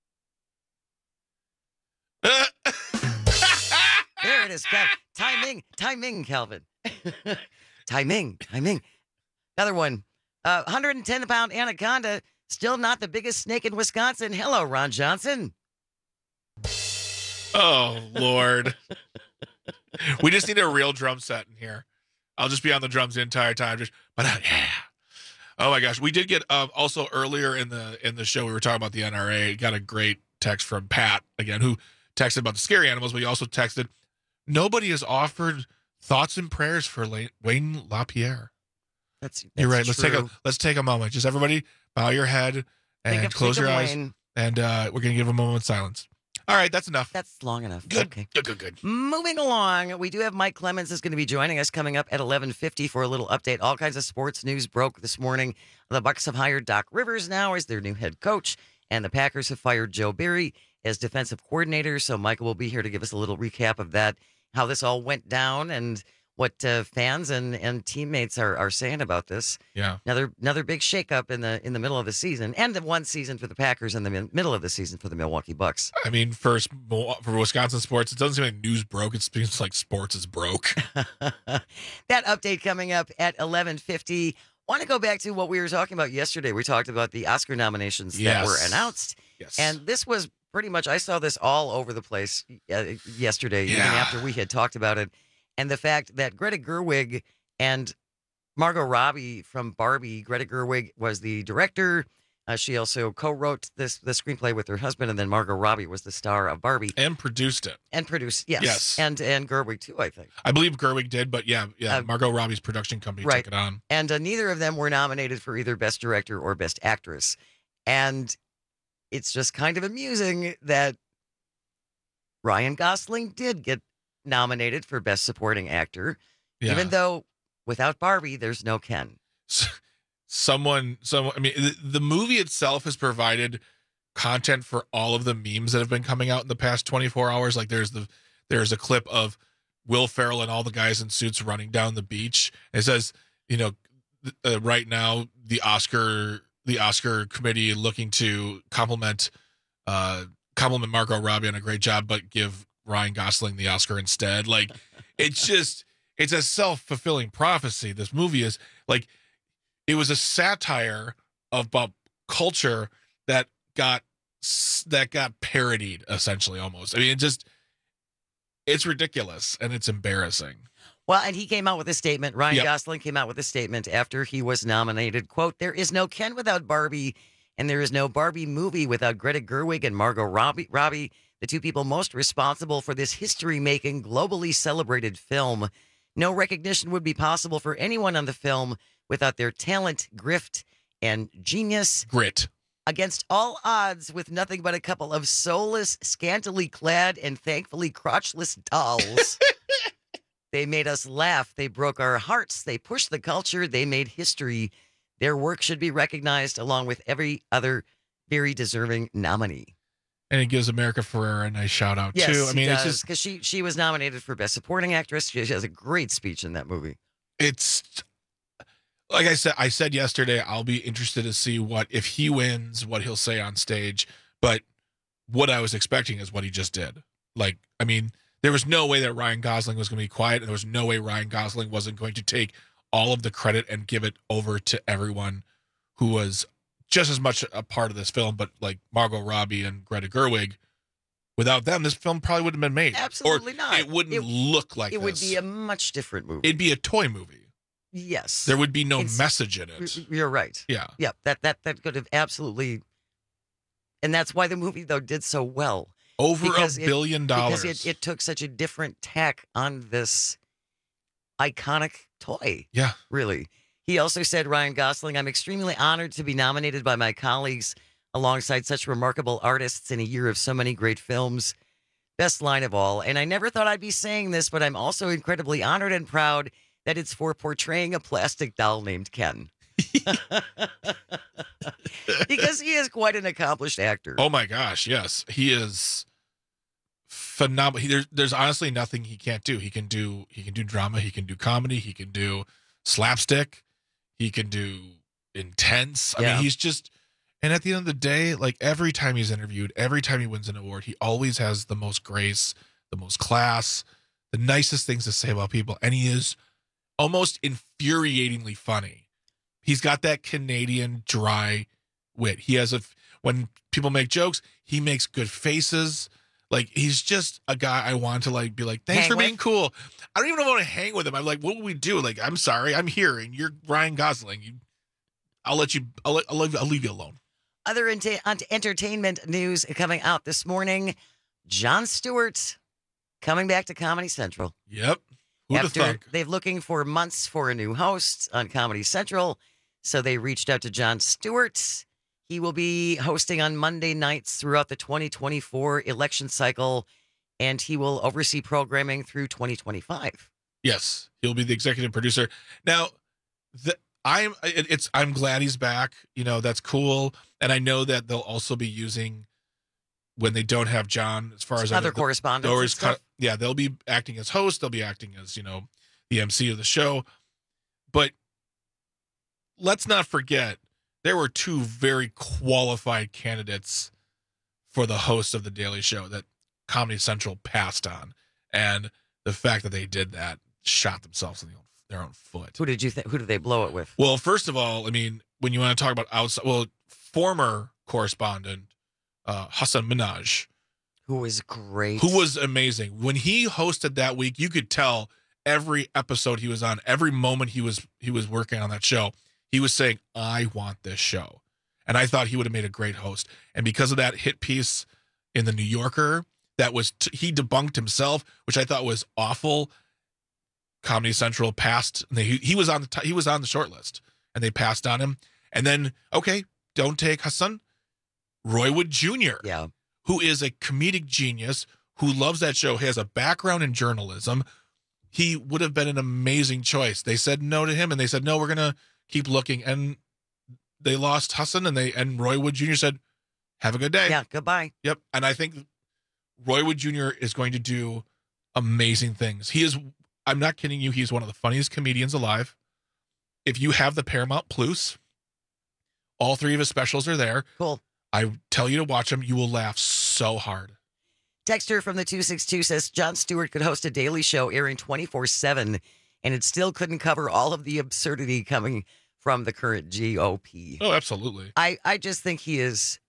There it is. Cal- timing, timing, Calvin. timing, timing. Another one. Uh, one hundred ten pound anaconda, still not the biggest snake in Wisconsin. Hello, Ron Johnson. Oh, Lord. We just need a real drum set in here. I'll just be on the drums the entire time. Just, but uh, yeah. Oh my gosh, we did get um, also earlier in the in the show we were talking about the N R A. Got a great text from Pat again, who texted about the scary animals, but he also texted, "Nobody has offered thoughts and prayers for La- Wayne LaPierre." That's, that's You're right. Let's take a true. let's take a moment. Just everybody bow your head Think and of- close think your of eyes, Wayne. and uh, we're gonna give a moment of silence. All right, that's enough. That's long enough. Good, Okay. good, good, good. Moving along, we do have Mike Clemens is going to be joining us coming up at eleven fifty for a little update. All kinds of sports news broke this morning. The Bucs have hired Doc Rivers now as their new head coach, and the Packers have fired Joe Barry as defensive coordinator. So Michael will be here to give us a little recap of that, how this all went down, and what uh, fans and, and teammates are, are saying about this. Yeah. Another another big shakeup in the in the middle of the season, and the one season for the Packers and the min- middle of the season for the Milwaukee Bucks. I mean, for for Wisconsin sports, it doesn't seem like news broke. It seems like sports is broke. That update coming up at eleven fifty. Want to go back to what we were talking about yesterday. We talked about the Oscar nominations that Yes. were announced. Yes. And this was pretty much, I saw this all over the place uh, yesterday, even Yeah. after we had talked about it. And the fact that Greta Gerwig and Margot Robbie from Barbie, Greta Gerwig was the director. Uh, she also co-wrote this the screenplay with her husband, and then Margot Robbie was the star of Barbie. And produced it. And produced, yes. Yes. And and Gerwig, too, I think. I believe Gerwig did, but yeah, yeah. Uh, Margot Robbie's production company right. took it on. And uh, neither of them were nominated for either Best Director or Best Actress. And it's just kind of amusing that Ryan Gosling did get nominated for Best Supporting Actor, Yeah. even though without Barbie, there's no Ken. Someone, someone. I mean, the, the movie itself has provided content for all of the memes that have been coming out in the past twenty-four hours. Like there's the there's a clip of Will Ferrell and all the guys in suits running down the beach. It says, you know, uh, right now the Oscar the Oscar committee looking to compliment uh compliment Margot Robbie on a great job, but give Ryan Gosling the Oscar instead. Like it's just it's a self-fulfilling prophecy. This movie is like it was a satire of pop culture that got that got parodied essentially almost. I mean, it just it's ridiculous and it's embarrassing. Well, and he came out with a statement. Ryan Yep. Gosling came out with a statement after he was nominated. Quote, "There is no Ken without Barbie, and there is no Barbie movie without Greta Gerwig and Margot Robbie, Robbie, the two people most responsible for this history-making, globally celebrated film. No recognition would be possible for anyone on the film without their talent, grift, and genius. Grit. Against all odds, with nothing but a couple of soulless, scantily clad, and thankfully crotchless dolls. They made us laugh. They broke our hearts. They pushed the culture. They made history. Their work should be recognized along with every other very deserving nominee. And it gives America Ferrera a nice shout out, Yes, too. I mean, it it's does, just, because she, she was nominated for Best Supporting Actress. She has a great speech in that movie. it's like I said, I said yesterday, I'll be interested to see what, if he wins, what he'll say on stage. But what I was expecting is what he just did. Like, I mean, there was no way that Ryan Gosling was going to be quiet, and there was no way Ryan Gosling wasn't going to take all of the credit and give it over to everyone who was just as much a part of this film, but like Margot Robbie and Greta Gerwig. Without them, this film probably wouldn't have been made. Absolutely or not. It wouldn't It- look like It this. would be a much different movie. It'd be a toy movie. Yes. There would be no It's- message in it. You're right. Yeah. Yep. That that that could have absolutely, and that's why the movie though did so well. Over Because a it- billion dollars. Because it, it took such a different tack on this iconic toy. Yeah. Really. He also said, Ryan Gosling, I'm extremely honored to be nominated by my colleagues alongside such remarkable artists in a year of so many great films. Best line of all. And I never thought I'd be saying this, but I'm also incredibly honored and proud that it's for portraying a plastic doll named Ken. Because he is quite an accomplished actor. Oh my gosh, yes. He is phenomenal. He, there's there's honestly nothing he can't do. He can do he can do drama, he can do comedy, he can do slapstick, he can do intense. I Yeah. mean, he's just, and at the end of the day, like every time he's interviewed, every time he wins an award, he always has the most grace, the most class, the nicest things to say about people, and he is almost infuriatingly funny. He's got that Canadian dry wit. He has a, when people make jokes, he makes good faces. Like, he's just a guy I want to like be like, thanks Hang for being with? cool. I don't even want to hang with him. I'm like, what will we do? Like, I'm sorry, I'm here, and you're Ryan Gosling. You, I'll let you. I'll let, I'll leave, I'll leave you alone. Other enta- ent- entertainment news coming out this morning. Jon Stewart coming back to Comedy Central. Yep. Who'd have After thunk? they've looking for months for a new host on Comedy Central, so they reached out to Jon Stewart. He will be hosting on Monday nights throughout the twenty twenty-four election cycle, and he will oversee programming through twenty twenty-five. Yes, he'll be the executive producer. Now, the, I'm it, it's I'm glad he's back. You know, that's cool, and I know that they'll also be using when they don't have John, as far as Other I know, the- correspondents the- or and his co- stuff. yeah, they'll be acting as hosts. They'll be acting as, you know, the M C of the show. But let's not forget, there were two very qualified candidates for the host of the Daily Show that Comedy Central passed on, and the fact that they did that shot themselves in the own, their own foot. Who did you think? Who did they blow it with? Well, first of all, I mean, when you want to talk about outside, well, former correspondent uh, Hassan Minhaj, Who was great. who was amazing. When he hosted that week, you could tell every episode he was on, every moment he was he was working on that show, he was saying, I want this show. And I thought he would have made a great host. And because of that hit piece in the New Yorker, that was t- he debunked himself, which I thought was awful. Comedy Central passed. And they, he, he was on the t- he was on the short list, and they passed on him. And then, okay, don't take Hassan. Roy Wood Junior Yeah. Who is a comedic genius, who loves that show, has a background in journalism. He would have been an amazing choice. They said no to him, and they said, no, we're going to keep looking. And they lost Hassan, and they and Roy Wood Junior said, have a good day. Yeah, goodbye. Yep. And I think Roy Wood Junior is going to do amazing things. He is, I'm not kidding you, he's one of the funniest comedians alive. If you have the Paramount Plus, all three of his specials are there. Cool. I tell you to watch them. You will laugh so hard. Dexter from the two six two says Jon Stewart could host a daily show airing twenty-four seven, and it still couldn't cover all of the absurdity coming from the current G O P. Oh, absolutely. I, I just think he is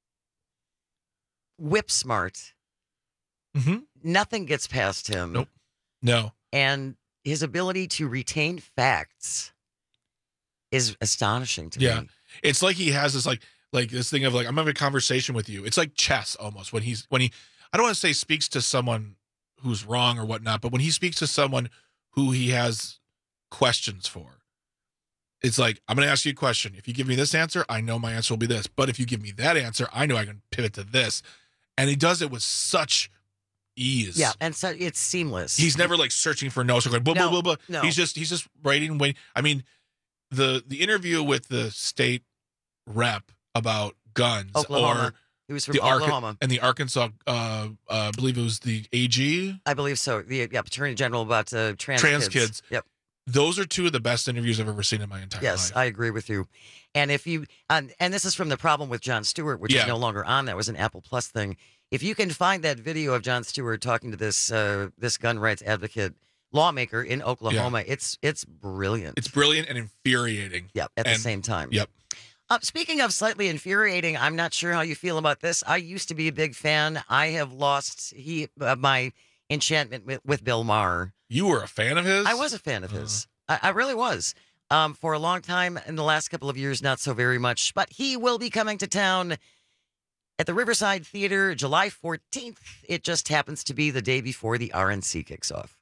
whip smart. Mm-hmm. Nothing gets past him. Nope. No. And his ability to retain facts is astonishing to Yeah. me. It's like he has this like like this thing of like, I'm having a conversation with you. It's like chess almost when he's when he I don't want to say speaks to someone who's wrong or whatnot, but when he speaks to someone who he has questions for. It's like, I'm going to ask you a question. If you give me this answer, I know my answer will be this. But if you give me that answer, I know I can pivot to this. And he does it with such ease. Yeah, and so it's seamless. He's never like searching for notes or going blah, No, blah, blah, blah. no. He's just he's just writing. Waiting. I mean, the the interview with the state rep about guns, Oklahoma. or He was from the Arca- Oklahoma. and the Arkansas, uh, uh, I believe it was the A G. I believe so. The yeah, Attorney General about uh, trans, Trans kids. kids. Yep. Those are two of the best interviews I've ever seen in my entire Yes, life. I agree with you. And if you and, and this is from the problem with Jon Stewart, which Yeah. is no longer on. That was an Apple Plus thing. If you can find that video of Jon Stewart talking to this uh, this gun rights advocate lawmaker in Oklahoma, it's it's brilliant. It's brilliant and infuriating. Yep, at And- the same time. Yep. Uh, speaking of slightly infuriating, I'm not sure how you feel about this. I used to be a big fan. I have lost he uh, my enchantment with, with Bill Maher. You were a fan of his? I was a fan of his. I, I really was. Um, for a long time, in the last couple of years, not so very much. But he will be coming to town at the Riverside Theater July fourteenth. It just happens to be the day before the R N C kicks off.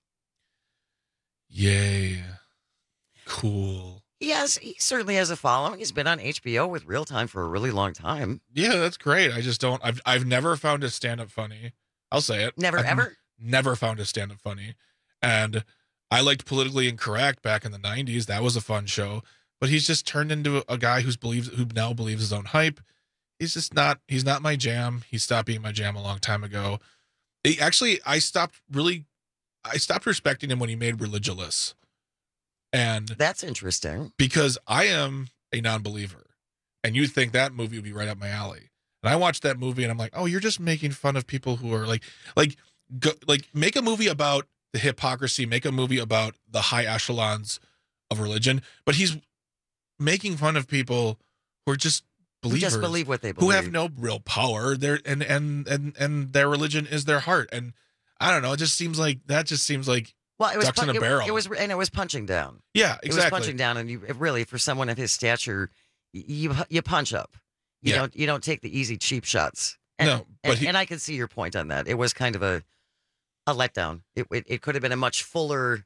Yay. Cool. He has, he certainly has a following. He's been on H B O with Real Time for a really long time. Yeah, that's great. I just don't. I've I've never found his stand up funny. I'll say it. Never, I've ever? Never found his stand up funny. And I liked Politically Incorrect back in the nineties. That was a fun show. But he's just turned into a guy who's believes who now believes his own hype. He's just not. He's not my jam. He stopped being my jam a long time ago. He, actually, I stopped really. I stopped respecting him when he made Religulous. And that's interesting because I am a non-believer, and you think that movie would be right up my alley. And I watched that movie, and I'm like, oh, you're just making fun of people who are like, like, go, like, make a movie about the hypocrisy, make a movie about the high echelons of religion. But he's making fun of people who are just Who believers, just believe what they who believe. have no real power. Their and and and and their religion is their heart. And I don't know. It just seems like that. Just seems like. Well, it was ducks in pun- a it, barrel. It was, and it was punching down. Yeah, It was exactly. punching down, and you it really, for someone of his stature, y- you you punch up. You Yeah. don't you don't take the easy cheap shots. And, No, but and, he- and I can see your point on that. It was kind of a a letdown. It it, it could have been a much fuller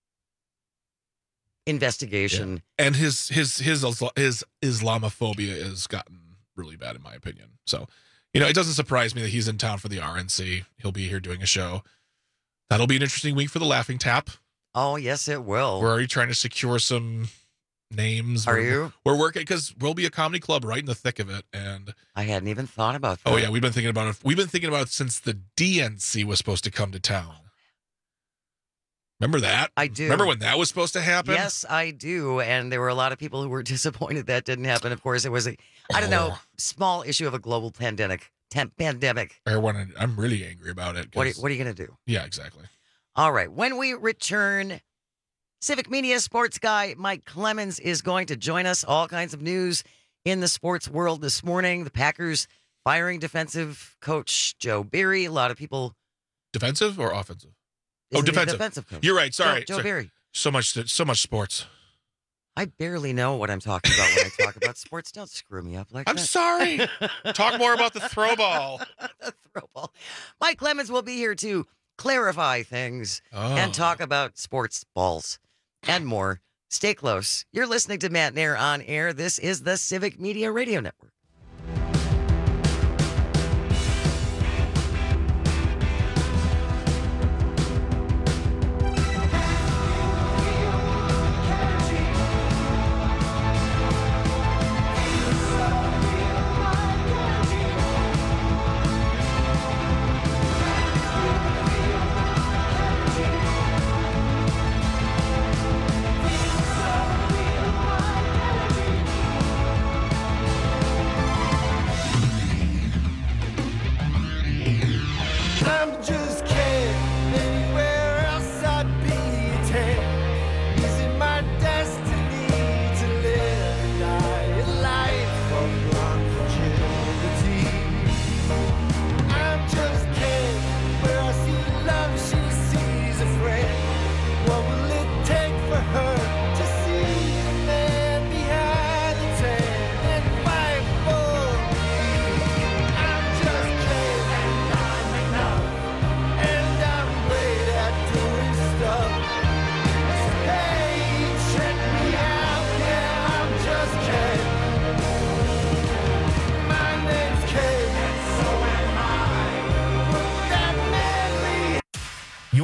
investigation. And his his his his Islamophobia has gotten really bad in my opinion. So, you know, it doesn't surprise me that he's in town for the R N C. He'll be here doing a show. That'll be an interesting week for the Laughing Tap. Oh yes, it will. We're already trying to secure some names. Are we're, you? We're working because we'll be a comedy club right in the thick of it. And I hadn't even thought about that. oh yeah, we've been thinking about it. We've been thinking about it since the D N C was supposed to come to town. Remember that? I do. Remember when that was supposed to happen? Yes, I do. And there were a lot of people who were disappointed that didn't happen. Of course, it was a, I don't know, Oh. small issue of a global pandemic. Temp- pandemic. I wanna, I'm really angry about it. What are, 'cause- what are you going to do? Yeah, exactly. All right. When we return, Civic Media sports guy Mike Clemens is going to join us. All kinds of news in the sports world this morning. The Packers firing defensive coach Joe Barry. A lot of people. Defensive or offensive? Isn't oh, he defensive. defensive coach? You're right. Sorry. Joe, Joe sorry. Barry. So much, so much sports. I barely know what I'm talking about when I talk about sports. Don't screw me up like I'm that. sorry. Talk more about the throw ball. the throw ball. Mike Clemens will be here to clarify things Oh. and talk about sports balls and more. Stay close. You're listening to Matt Nair on air. This is the Civic Media Radio Network.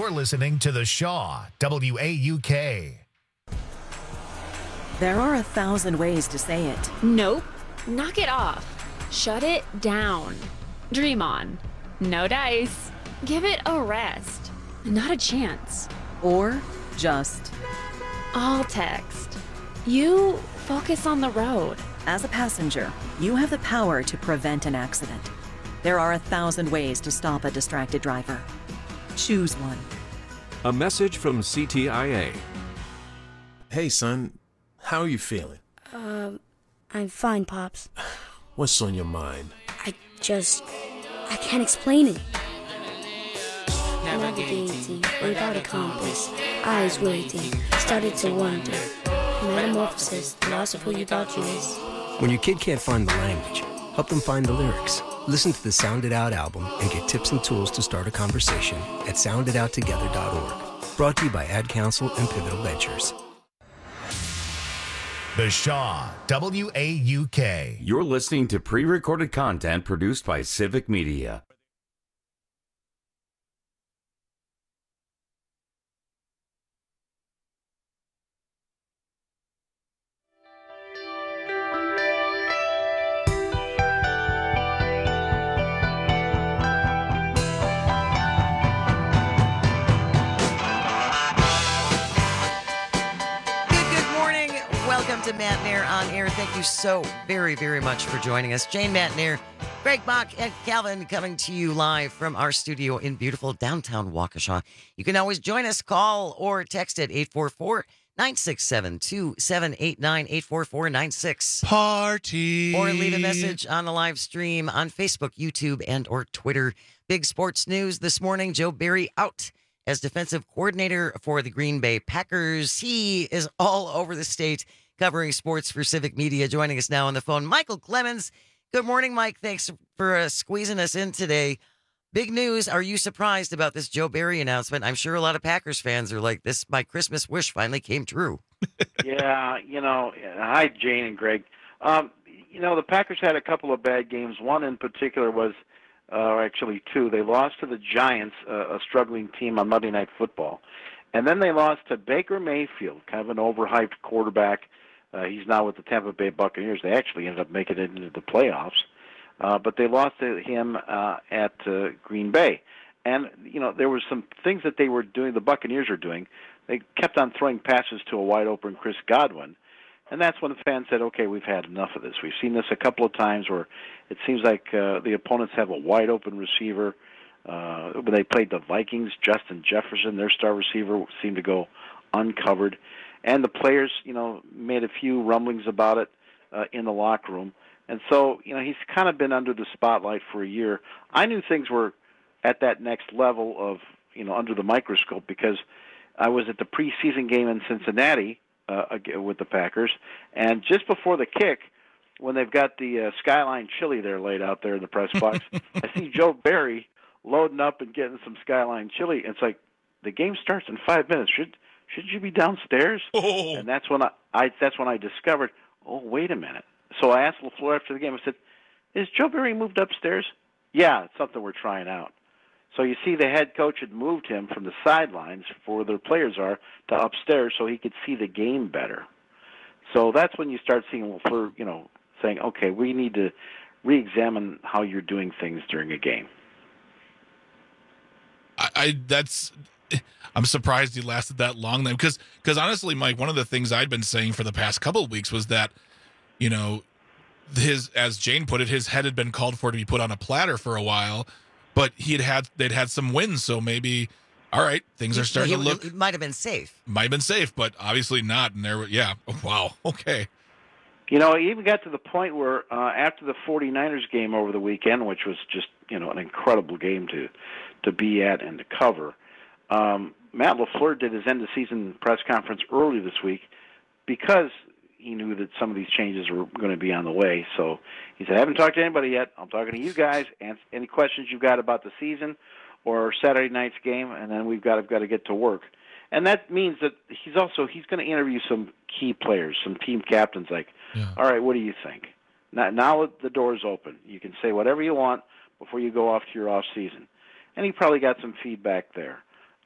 You're listening to The Shaw, W A U K. There are a thousand ways to say it. Nope. Knock it off. Shut it down. Dream on. No dice. Give it a rest. Not a chance. Or just all text. You focus on the road. As a passenger, you have the power to prevent an accident. There are a thousand ways to stop a distracted driver. Choose one. A message from C T I A. Hey, son. How are you feeling? Um, I'm fine, Pops. What's on your mind? I just... I can't explain it. Navigating without a compass, eyes waiting, started to wonder. Metamorphosis, the loss of who you thought you is. When your kid can't find the language, help them find the lyrics. Listen to the Sound It Out album and get tips and tools to start a conversation at sound it out together dot org. Brought to you by Ad Council and Pivotal Ventures. The Shaw, W A U K. You're listening to pre-recorded content produced by Civic Media. To Matt Nair on air. Thank you so very, very much for joining us. Jane, Matt Nair, Greg Bach, and Calvin coming to you live from our studio in beautiful downtown Waukesha. You can always join us, call or text at eight four four, nine six seven, two seven eight nine, eight four four nine six. Party. Or leave a message on the live stream on Facebook, YouTube, and or Twitter. Big sports news this morning. Joe Barry out as defensive coordinator for the Green Bay Packers. He is all over the state covering sports for Civic Media. Joining us now on the phone, Michael Clemens. Good morning, Mike. Thanks for uh, squeezing us in today. Big news. Are you surprised about this Joe Barry announcement? I'm sure a lot of Packers fans are like, this, my Christmas wish finally came true. Yeah, you know, hi, Jane and Greg. Um, you know, the Packers had a couple of bad games. One in particular was, uh, actually two. They lost to the Giants, uh, a struggling team on Monday Night Football. And then they lost to Baker Mayfield, kind of an overhyped quarterback. Uh, he's now with the Tampa Bay Buccaneers. They actually ended up making it into the playoffs. Uh, but they lost to him uh, at uh, Green Bay. And, you know, there were some things that they were doing, the Buccaneers are doing. They kept on throwing passes to a wide-open Chris Godwin. And that's when the fans said, okay, we've had enough of this. We've seen this a couple of times where it seems like uh, the opponents have a wide-open receiver. Uh, when they played the Vikings, Justin Jefferson, their star receiver, seemed to go uncovered. And the players, you know, made a few rumblings about it uh, in the locker room. And so, you know, he's kind of been under the spotlight for a year. I knew things were at that next level of, you know, under the microscope because I was at the preseason game in Cincinnati uh, with the Packers. And just before the kick, when they've got the uh, Skyline chili there laid out there in the press box, I see Joe Barry loading up and getting some Skyline chili. And it's like, the game starts in five minutes. Should Should you be downstairs? Oh. And that's when I, I that's when I discovered, oh, wait a minute. So I asked LaFleur after the game, I said, is Joe Barry moved upstairs? Yeah, it's something we're trying out. So you see the head coach had moved him from the sidelines for where the players are to upstairs so he could see the game better. So that's when you start seeing LaFleur, you know, saying, okay, we need to re-examine how you're doing things during a game. I, I that's... I'm surprised he lasted that long then, because because honestly, Mike, one of the things I'd been saying for the past couple of weeks was that, you know, his, as Jane put it, his head had been called for to be put on a platter for a while, but he had had they'd had some wins, so maybe, all right, things are starting he, to look. It might have been safe. Might have been safe, but obviously not. And there, yeah, oh, wow, okay. You know, it even got to the point where uh, after the 49ers game over the weekend, which was just, you know, an incredible game to to be at and to cover. Um, Matt LaFleur did his end-of-season press conference early this week because he knew that some of these changes were going to be on the way. So he said, I haven't talked to anybody yet. I'm talking to you guys. Answer any questions you've got about the season or Saturday night's game, and then we've got, we've got to get to work. And that means that he's also he's going to interview some key players, some team captains like, yeah. All right, what do you think? Now, now the door's open. You can say whatever you want before you go off to your off season. And he probably got some feedback there.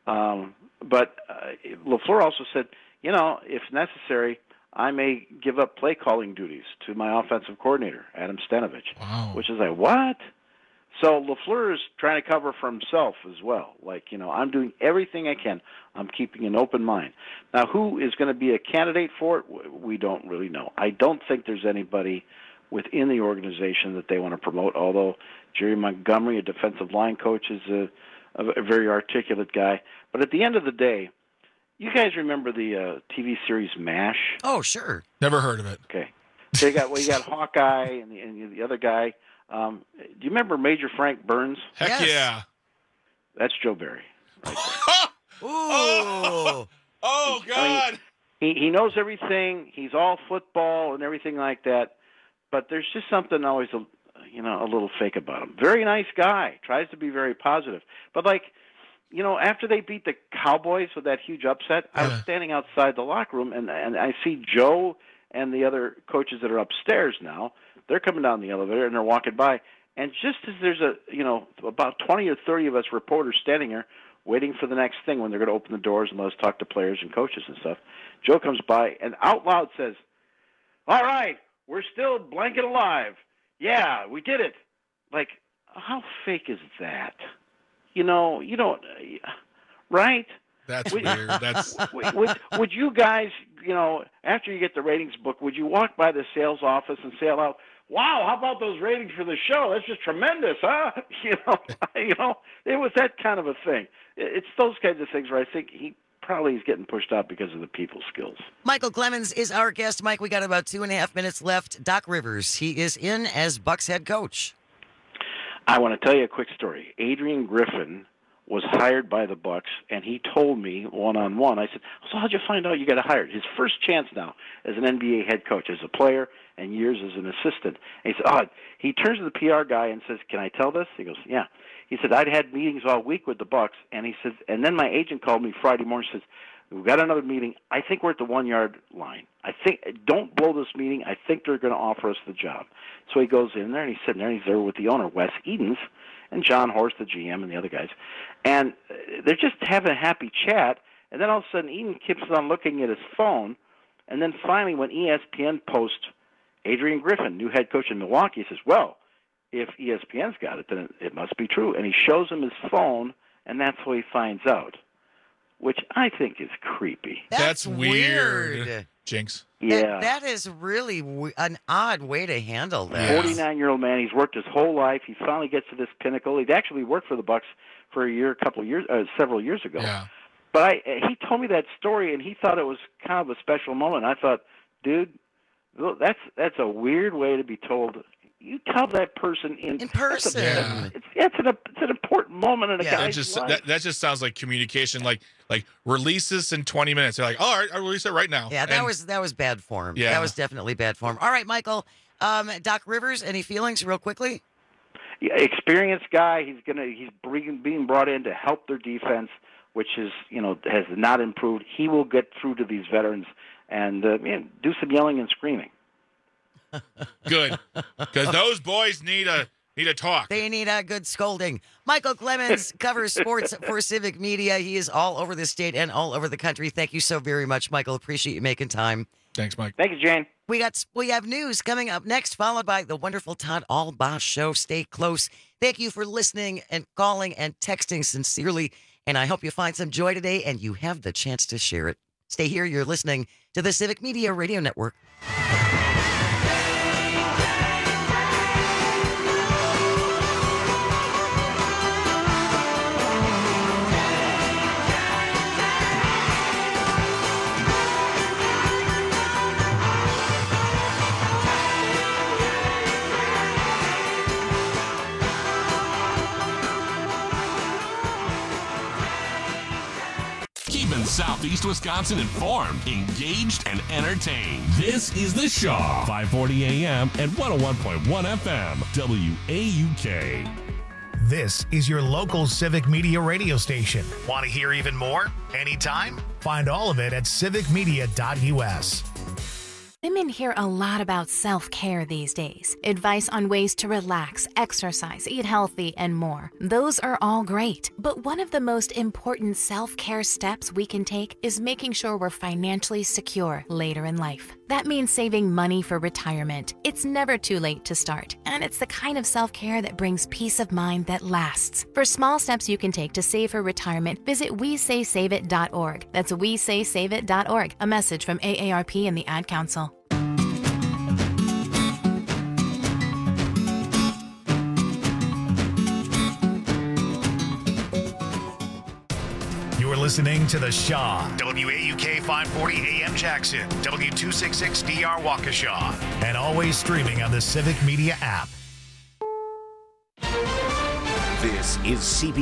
Um, but uh, LaFleur also said, you know, if necessary, I may give up play calling duties to my offensive coordinator, Adam Stanovich. Wow. Which is like, what? So LaFleur is trying to cover for himself as well. Like, you know, I'm doing everything I can. I'm keeping an open mind. Now, who is going to be a candidate for it? We don't really know. I don't think there's anybody within the organization that they want to promote, although Jerry Montgomery, a defensive line coach, is a, a very articulate guy. But at the end of the day, you guys remember the uh, T V series MASH? Oh, sure. Never heard of it. Okay. So you got well, you got Hawkeye and the, and the other guy. Um, do you remember Major Frank Burns? Heck yes. yeah. That's Joe Barry. Right Ooh. Oh, oh God. I mean, he he knows everything. He's all football and everything like that. But there's just something always, a, you know, a little fake about him. Very nice guy. Tries to be very positive. But like, you know, after they beat the Cowboys with that huge upset, I was standing outside the locker room, and and I see Joe and the other coaches that are upstairs now. They're coming down the elevator, and they're walking by. And just as there's a, you know, about twenty or thirty of us reporters standing there waiting for the next thing when they're going to open the doors and let us talk to players and coaches and stuff, Joe comes by and out loud says, all right, we're still blanket alive. Yeah, we did it. Like, how fake is that? You know, you don't, uh, right? That's would, weird. That's would, would, would you guys, you know, after you get the ratings book, would you walk by the sales office and say aloud, wow, how about those ratings for the show? That's just tremendous, huh? You know, you know, it was that kind of a thing. It's those kinds of things where I think he probably is getting pushed out because of the people skills. Michael Clemens is our guest. Mike, we got about two and a half minutes left. Doc Rivers, he is in as Bucs head coach. I want to tell you a quick story. Adrian Griffin was hired by the Bucs, and he told me one-on-one, I said, so how'd you find out you got hired? His first chance now as an N B A head coach, as a player, and years as an assistant. And he said, oh, he turns to the P R guy and says, can I tell this? He goes, yeah. He said, I'd had meetings all week with the Bucs, and he says, and then my agent called me Friday morning and says, we've got another meeting. I think we're at the one-yard line. I think, don't blow this meeting. I think they're going to offer us the job. So he goes in there, and he's sitting there, and he's there with the owner, Wes Edens, and John Horst, the G M, and the other guys. And they're just having a happy chat, and then all of a sudden Eden keeps on looking at his phone, and then finally when E S P N posts Adrian Griffin, new head coach in Milwaukee, he says, well, if E S P N's got it, then it, it must be true. And he shows him his phone, and that's how he finds out, which I think is creepy. That's, That's weird. weird. Jinx. Yeah. That, that is really w- an odd way to handle that. forty-nine-year-old man. He's worked his whole life. He finally gets to this pinnacle. He'd actually worked for the Bucs for a year, a couple of years, uh, several years ago. Yeah. But I, he told me that story, and he thought it was kind of a special moment. I thought, dude, that's that's a weird way to be told. You tell that person in, in person. That's, a, Yeah. it's, it's, an, it's an important moment in a Yeah, That guy's just life. that, that just sounds like communication. Like like release this in twenty minutes. They're like, all right, I'll release it right now. Yeah, that And- was that was bad form. Yeah. That was definitely bad form. All right, Michael. Um, Doc Rivers, any feelings real quickly? Yeah, experienced guy. He's gonna he's being being brought in to help their defense, which is you know has not improved. He will get through to these veterans and uh, man, do some yelling and screaming. good, because those boys need a need a talk. They need a good scolding. Michael Clemens covers sports for Civic Media. He is all over the state and all over the country. Thank you so very much, Michael. Appreciate you making time. Thanks, Mike. Thank you, Jane. We got we have news coming up next, followed by the wonderful Todd Albaugh Show. Stay close. Thank you for listening and calling and texting sincerely. And I hope you find some joy today and you have the chance to share it. Stay here. You're listening to the Civic Media Radio Network. Keeping Southeast Wisconsin informed, engaged, and entertained. This is The Shaw, five forty A M and one oh one point one F M, W A U K. This is your local Civic Media radio station. Want to hear even more? Anytime? Find all of it at civic media dot U S. They make Women hear a lot about self-care these days. Advice on ways to relax, exercise, eat healthy, and more. Those are all great. But one of the most important self-care steps we can take is making sure we're financially secure later in life. That means saving money for retirement. It's never too late to start, and it's the kind of self-care that brings peace of mind that lasts. For small steps you can take to save for retirement, visit we say save it dot org. That's we say save it dot org. A message from A A R P and the Ad Council. You're listening to The Shaw, W A U K five forty A M Jackson, W two sixty-six D R Waukesha, and always streaming on the Civic Media app. This is C B